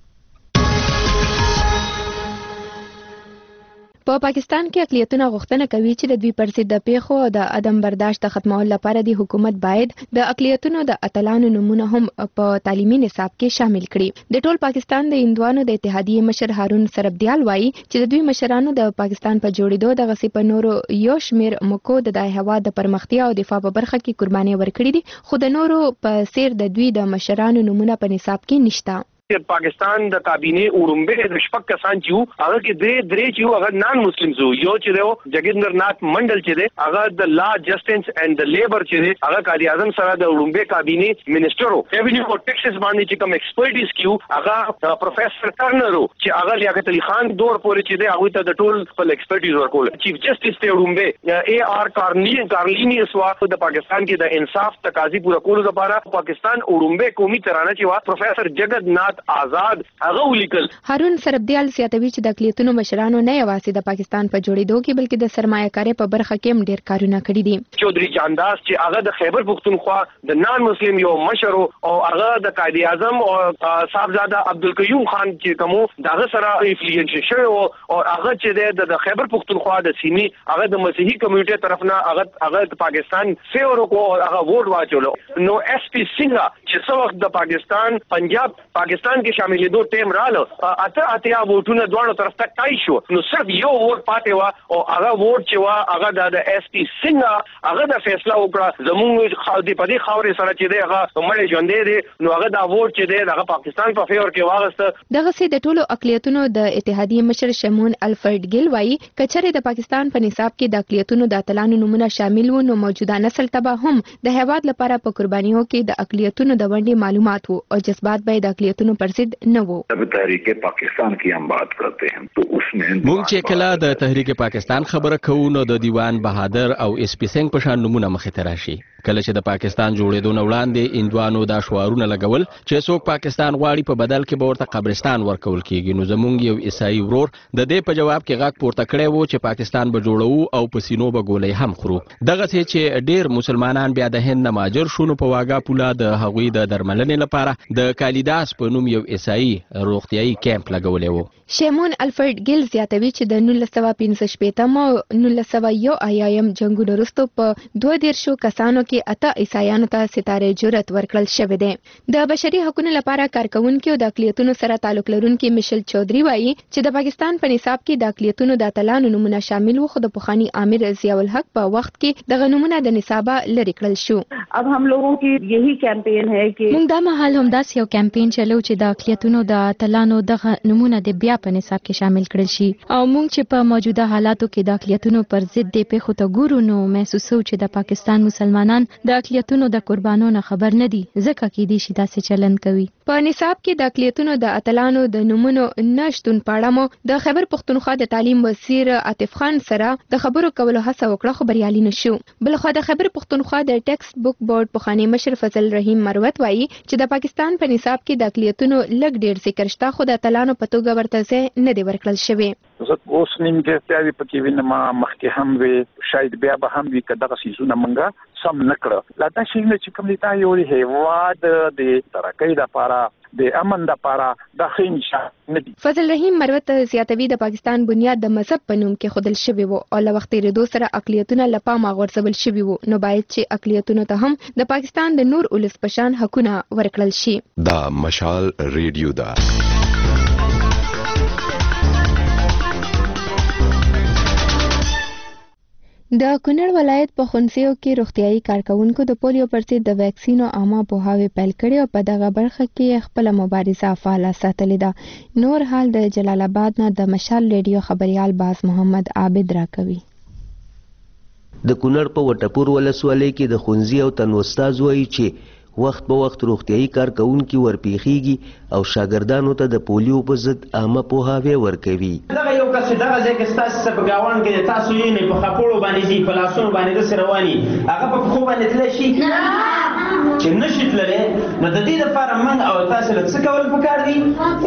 په پاکستان کې اقلیتونه غوښتنه کوي چې د دوی پر ضد د پیښو او د عدم برداشت د ختمولو لپاره د حکومت باید د اقلیتونو د اتلانو نمونه هم په تعلیمي نصاب کې شامل کړي. د ټول پاکستان د هندوانو د اتحادیې مشر هارون سربدیال وایي چې د دوی مشرانو د پاکستان په جوړېدو د غصې په نورو یو شمیر موکو د هیواد د پرمختیا او دفاع په برخه کې قربانۍ ورکړي دي خو د نورو په څیر د دوی د مشرانو نمونه په نصاب کې نشته. پاکستان د کابینه اورمبه د شپږ کسان چې هغه کې درې چې هغه نان مسلمز یو چې دی جګیندر ناتھ منډل چې دی هغه د لا جسټنس اند د لیبر چې دی هغه قائد اعظم سره د اورمبه کابینه منسٹر او ریونیو او ټیکسز باندې چې کوم ایکسپرټیز کیو هغه پروفیسور ټرنر چې هغه لیاقت علي خان دور پورې چې دی هغه ته د ټول خپل ایکسپرټیز ورکول. چیف جسټس ته اورمبه اے آر کارلینی اسوا د پاکستان کې د انصاف تقاضي پوره کولو لپاره پاکستان اورمبه قومي ترانه چې وا پروفیسور جگت ناتھ آزاد هغه ولیکل. هارون سربدیال زیاتوي چې د اقلیتونو مشرانو نه یوازې د پاکستان په جوړېدو کې بلکې د سرمایه‌کارۍ په برخه کې هم ډېر کارونه کړي دي. چودري جانداس چې هغه د خیبر پختونخوا د نان مسلم یو مشر او هغه د قائد اعظم او صاحبزاده عبدالقیوم خان چې کوم دغه سره انفلوئنس شوی او هغه چې د خیبر پختونخوا د سیمې هغه د مسیحي کمیونټي طرف نه هغه پاکستان فیور کو هغه ووټ واچولو. نو اس پی سنگا چې څو وخت د پاکستان پنجاب پاکستان کې شاملې دوه ټیم رااله اتیا ووټونه دوه طرف ته ټای شو نو صرف یو ووټ پاتې وا او هغه ووټ چې وا هغه د اس پی سنگا هغه د فیصله وکړه زموږ خاطی په دې خاورې سره چې دی هغه مړ ژوندې دي نو هغه دا ووټ چې دی هغه پاکستان په فیور کې واغسته. دغه سي د ټولو اقلیتونو د اتحادیې مشر شمون الفرد ګیل وایي کچره د پاکستان په نصاب کې د اقلیتونو د اتلانو نمونه شامل و نو موجوده نسل ته هم د هیواد لپاره په قربانیو کې د اقلیتونو د ونډې معلومات وو او جذبات به د اقلیتونو پر ضد نه وو. تحریک پاکستان کی ہم بات کرتے ہیں تو اس میں موږ چې کله د تحریک پاکستان خبره کوو نو د دیوان بهادر او اس پی سنگ په شان نمونه مخې ته راشي. کله چې د پاکستان جوړېدو نه وړاندې هندوانو دا شعارونه لګول چې څوک پاکستان غواړي په بدل کې به ورته قبرستان ورکول کیږي. نو زمونږ یو عیسائی ورور د دې په جواب کې غږ پورته کړی وو چې پاکستان به جوړو او په سینو به ګولۍ هم خورو. دغه چې ډیر مسلمانان بیا د هند ماجر شونو په واګه پوله د هغوی د درملنې لپاره د کالیداس په نوم یو عیسائی روغتیايي کیمپ لګولې وو. شیمون الفرد ګیل زیاتوي چې د 1915 او 1901 جنگونو وروسته په 22 کسانو کې اته عیسایانو ته ستاره جرأت ورکړل شوې ده. د بشري حقوقو لپاره کارکونکو د اقلیتونو سره تعلق لرونکي مشل چودري وایي چې د پاکستان په نصاب کې د اقلیتونو د اتلانو نمونه شامل وو خو د پخوانی امیر ضیاء الحق په وخت کې دغه نمونه د نصابه لري کړل شو. अब हम लोगों की यही कैंपेन है कि موږ دا مهال هم داسې یو کمپاین چلو چې د اقلیتونو د اتلانو دغه نمونه د بیا په نصاب کې شامل کړل شي او موږ چې په موجوده حالاتو کې د اقلیتونو پر ضد د پیښو ته ګورو نو محسوسو چې د پاکستان مسلمانان د اقلیتونو د قربانو نه خبر نه دي ځکه کې دي چې داسې چلند کوي. په نصاب کې د اقلیتونو د اتلانو د نمونو نشټون پاړه مو د خیبر پختونخوا د تعلیم وزیر عاطف خان سره د خبرو کولو هڅه وکړه خو بریالي نشو. بلخو د خیبر پختونخوا د ټیکسټ بک بورډ پخوانی مشر فضل رحیم مروت وایي چې د پاکستان په نصاب کې د اقلیتونو لږ ډیر ذکر شته خو د اتلانو په توګه ورته ځای نه دی ورکړل شوی. زه اوس نیمګړتیاوې پکې وینم مخکې هم وي شاید بیا به هم وي که دغه څیزونه موږ سم نکړه لا دا شي چې کوم دي تا یو هیواد د ترقۍ لپاره د امن لپاره د خینشا ندي. فضل رحیم مروت زیاتوی د پاکستان بنیاد د مذهب په نوم کې خودل شوی وو او له وخت ریدو سره اقلیتونه لپاره غورځول شوی وو نو باید چې اقلیتونو ته هم د پاکستان د نور ولس پشان حقونه ورکړل شي. دا مشال ریډیو دا د کونړ ولایت په خنسیو کې روغتیايي کارکونکو د پولیو پر ضد د ویکسینو عامه پوهاوی پیل کړی او په دغه برخه کې خپل مبارزه فعاله ساتلې ده. نور حال د جلال آباد نه د مشال ریډیو خبريال باز محمد عابد راکوي. د کونړ په وټپور ولسوالۍ کې د خنزي او تنوستاز وایي چې وخت په وخت روغتیايي کارکونکي ورپیخیږي او شاګردانو ته د پولیو په ضد عامه پوهاوی ورکوي. دغه یو کس دغه ځای کې ستاسو په گاوان کې تاسو یې نه په خپلو باندې دي په لاسونو باندې د سرواني هغه په خو باندې تل شي چې نشي تللی نو د دې لپاره موږ او تاسو له څه کول پکار دي.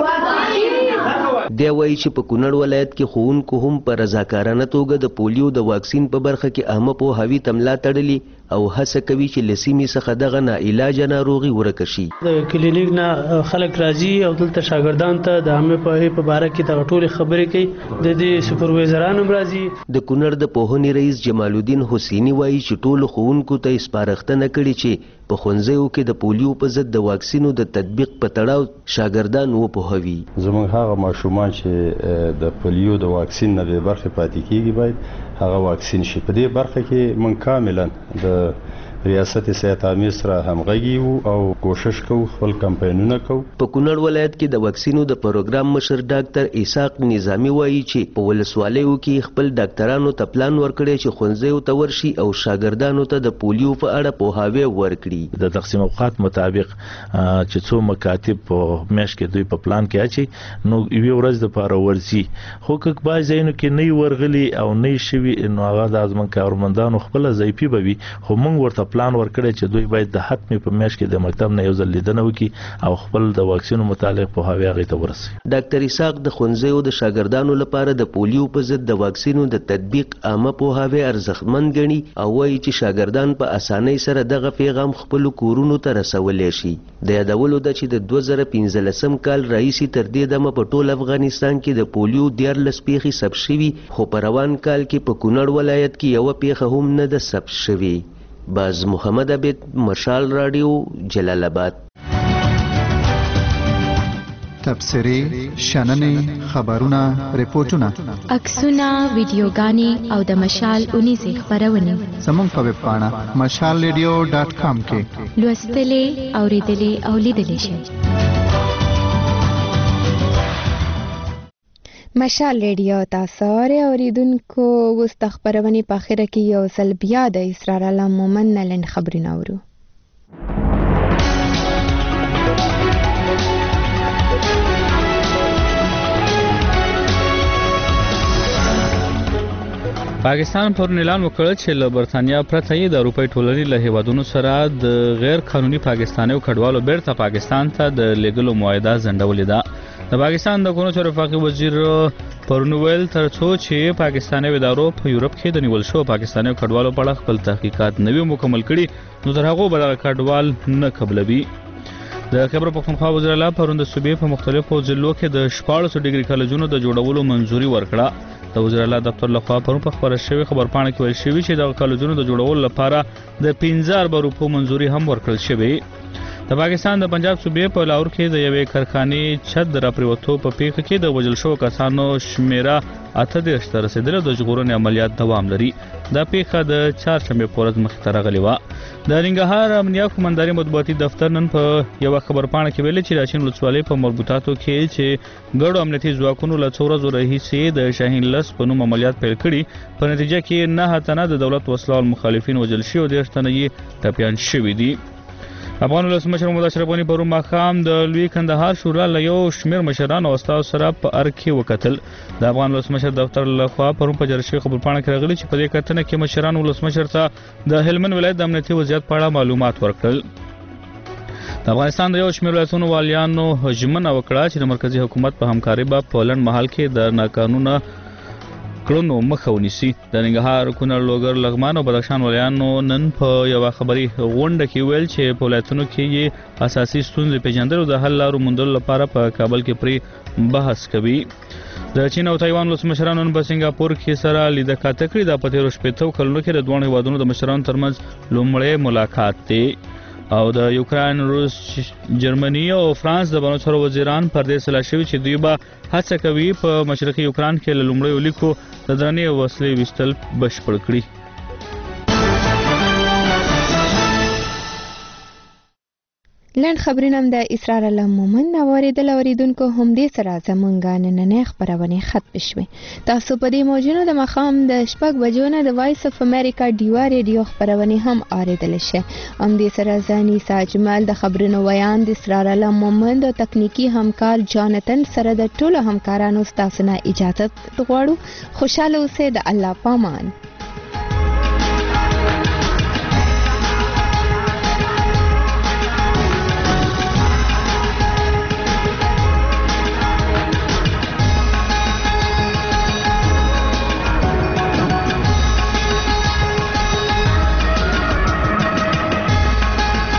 دی وایي چې په کونړ ولایت کې ښوونکو هم په رضاکارانه توګه د پولیو د واکسین په برخه کې عامه پوهاوي ته ملا تړلي او هڅه کوي چې له سیمې څخه دغه ناعلاجه ناروغي ورکه شي. د کلینیک نه خلک راځي او دلته شاګردان ته د عامه پوهاوي په باره کې دغه ټولې خبرې کوي. د دې سپروایزران هم راځي. د کونړ د پوهنې رئیس جمال الدین حسیني وایي چې ټولو ښوونکو ته سپارښتنه کړې چې په ښوونځیو کې د پولیو په ضد د واکسینو د تطبیق په تړاو شاګردان وپوهوي. زموږ هغه ماشومان چې د پولیو د واکسین نه بې برخې پاتې کیږي باید هغه واکسین شي. په دې برخه کې موږ کاملا د ریاست صحت عامه سره همغږي وو او کوشش کوو خپل کمپاینونه کوو. په کونړ ولایت کې د واکسینو د پروګرام مشر ډاکټر اسحاق نظامی وایي چې په ولسوالیو کې خپل ډاکټرانو ته پلان ورکړي چې ښوونځیو ته ورشي او شاګردانو ته د پولیو په اړه پوهاوی ورکړي. د تقسیم اوقات مطابق چې څو مکاتب په میاشت کې دوی په پلان کې اچي نو یو ورځ د پاره ورزي خو که باز ځینو کې نه ورغلي او نه شوي نو هغه د ازمن کارمندانو خپل ځایپی بوي خو موږ ورته پلان ورکړی چې دوی باید د حتمی په میاشت کې د مکتب نه یو ځل لیدنه وکړي او خپل د واکسینو متعلق پوهاوی هغې ته ورسوي. ډاکټر اسحاق د ښوونځیو د شاګردانو لپاره د پولیو په ضد د واکسینو د تطبیق عامه پوهاوی ارزښتمن ګڼي او وایي چې شاګردان په اسانۍ سره دغه پیغام خپلو کورونو ته رسولی شي. د یادولو ده چې د 2015 کال راهیسې تر دې دمه په ټول افغانستان کې د پولیو 14 پیښې ثبت شوي خو په روان کال کې په کونړ ولایت کې یوه پیښه هم نه ده ثبت شوې. باز محمد عبد مشال رادیو جلال آباد. تبصرې، شننې، خبرونه، ریپورتونه، عکسونه، ویډیوګانې او د مشال اونیزې خبرونه زموږ په ویب پاڼه mashalradio.com کې لوستلې، اوریدلې او لیدلې شئ. مشال ریډیو تاسو اوریدونکو اوس د خبرونې په اخره کې یو ځل بیا د اسرار علم مومن نلن خبرونه اورو. پاکستان پرون اعلان وکړ چې له برتانیا پرته یې د اروپای ټولنې له هیوادونو سره د غیر قانوني پاکستانیو کډوالو بیرته پاکستان ته د لیږلو معاهده ځنډولې ده. د پاکستان د کورونو رفاقي وزیر پرون ویل ترڅو چې پاکستاني ادارو په یورپ کې د نیول شو پاکستاني کډوالو په اړه خپل تحقیقات نوي مکمل کړي نو تر هغه به کډوال نه قبلوي. د خیبر پختونخوا وزیر اعلی پرون د صوبې په مختلفو ضلعو کې د 14 ډیګري کالجونو د جوړولو منځوري ورکړه. د وزیر اعلی دفتر لخوا پرون په خبره شوی خبرپاڼه کې ویل شوی چې د کالجونو د جوړولو لپاره د 15,000 روپیو منځوري هم ورکړل شوی. د پاکستان د پنجاب صوبې په لاهور کې د یوې کارخانې چھت د راپریوتو په پیښه کې د وژل شوو کسانو شمیره 38 ته رسیدله. د ژغورنې عملیات دوام لري. دا پیښه د چهارشنبې په ورځ مخې ته راغلې وه. د ننګرهار امنیه قومنداني مطبوعاتي دفتر نن په یوه خبرپاڼه کې ویلي چې راچین ولسوالۍ په مربوطاتو کې چې ګډو امنیتي ځواکونو له څو ورځو راهیسې د شاهین لس په نوم عملیات پیل کړي. په نتیجه کې 9 تنه د دولت وسله مخالفین وژل شوي او 13 تنه یې ټپیان شوي دي. افغان ولسمشر محمد اشرف غني پرون ماښام د لوی کندهار شورا له یو شمېر مشرانو او استادو سره په ارګ کې وکتل. د افغان ولسمشر دفتر لخوا پرون په جاری شوې خبرپاڼه کې راغلي چې په دې کتنه کې مشرانو ولسمشر ته د هلمند ولایت د امنیتي وضعیت په اړه معلومات ورکړل. د افغانستان د یو شمېر ولایتونو والیانو ژمنه وکړه چې د مرکزي حکومت په همکارۍ به په لنډ مهال کې د ناقانونه کړنو مخه ونیسي. د ننګرهار، کونړ، لوګر، لغمان او بدخشان ولیانو نن په یو خبري غونډه کې ویل چې په ولایتونو کې یې اساسي ستونزې پیژندل او د حل لارو موندلو لپاره په کابل کې پرې بحث کوي. د چین او تایوان ولسمشرانو په سنگاپور کې سره لیده کاته کړې. د په تیرو شپېتو کلونو کې د دوه هیوادونو د مشرانو ترمنځ لومړی ملاقات دی. او د یوکرين، روس، جرمني او فرانس د بانو چارو وزیران پر دې سلا شوي چې دوی به هڅه کوي په مشرقي یوکران کې له لومړیو لیکو د درنې وسلې ویستل بشپړ کړي. لنډ خبرونه هم د اسرار الله مومن اوریدل اوریدونکو هم دې سره زمونږه نننۍ خبرونه ختم شوه. تاسو په دې موجونو د مخام د شپږ بجو نه د وایس اف امریکا ډیوا ریډیو خبرونه هم اوریدل شي. هم دې سره ځاني ساجمال د خبرونو ویان د اسرار الله مومن د تکنیکی همکار جانتن سره د ټولو همکارانو ستاسو نه اجازه غواړو. خوشاله اوسئ. د الله پامان.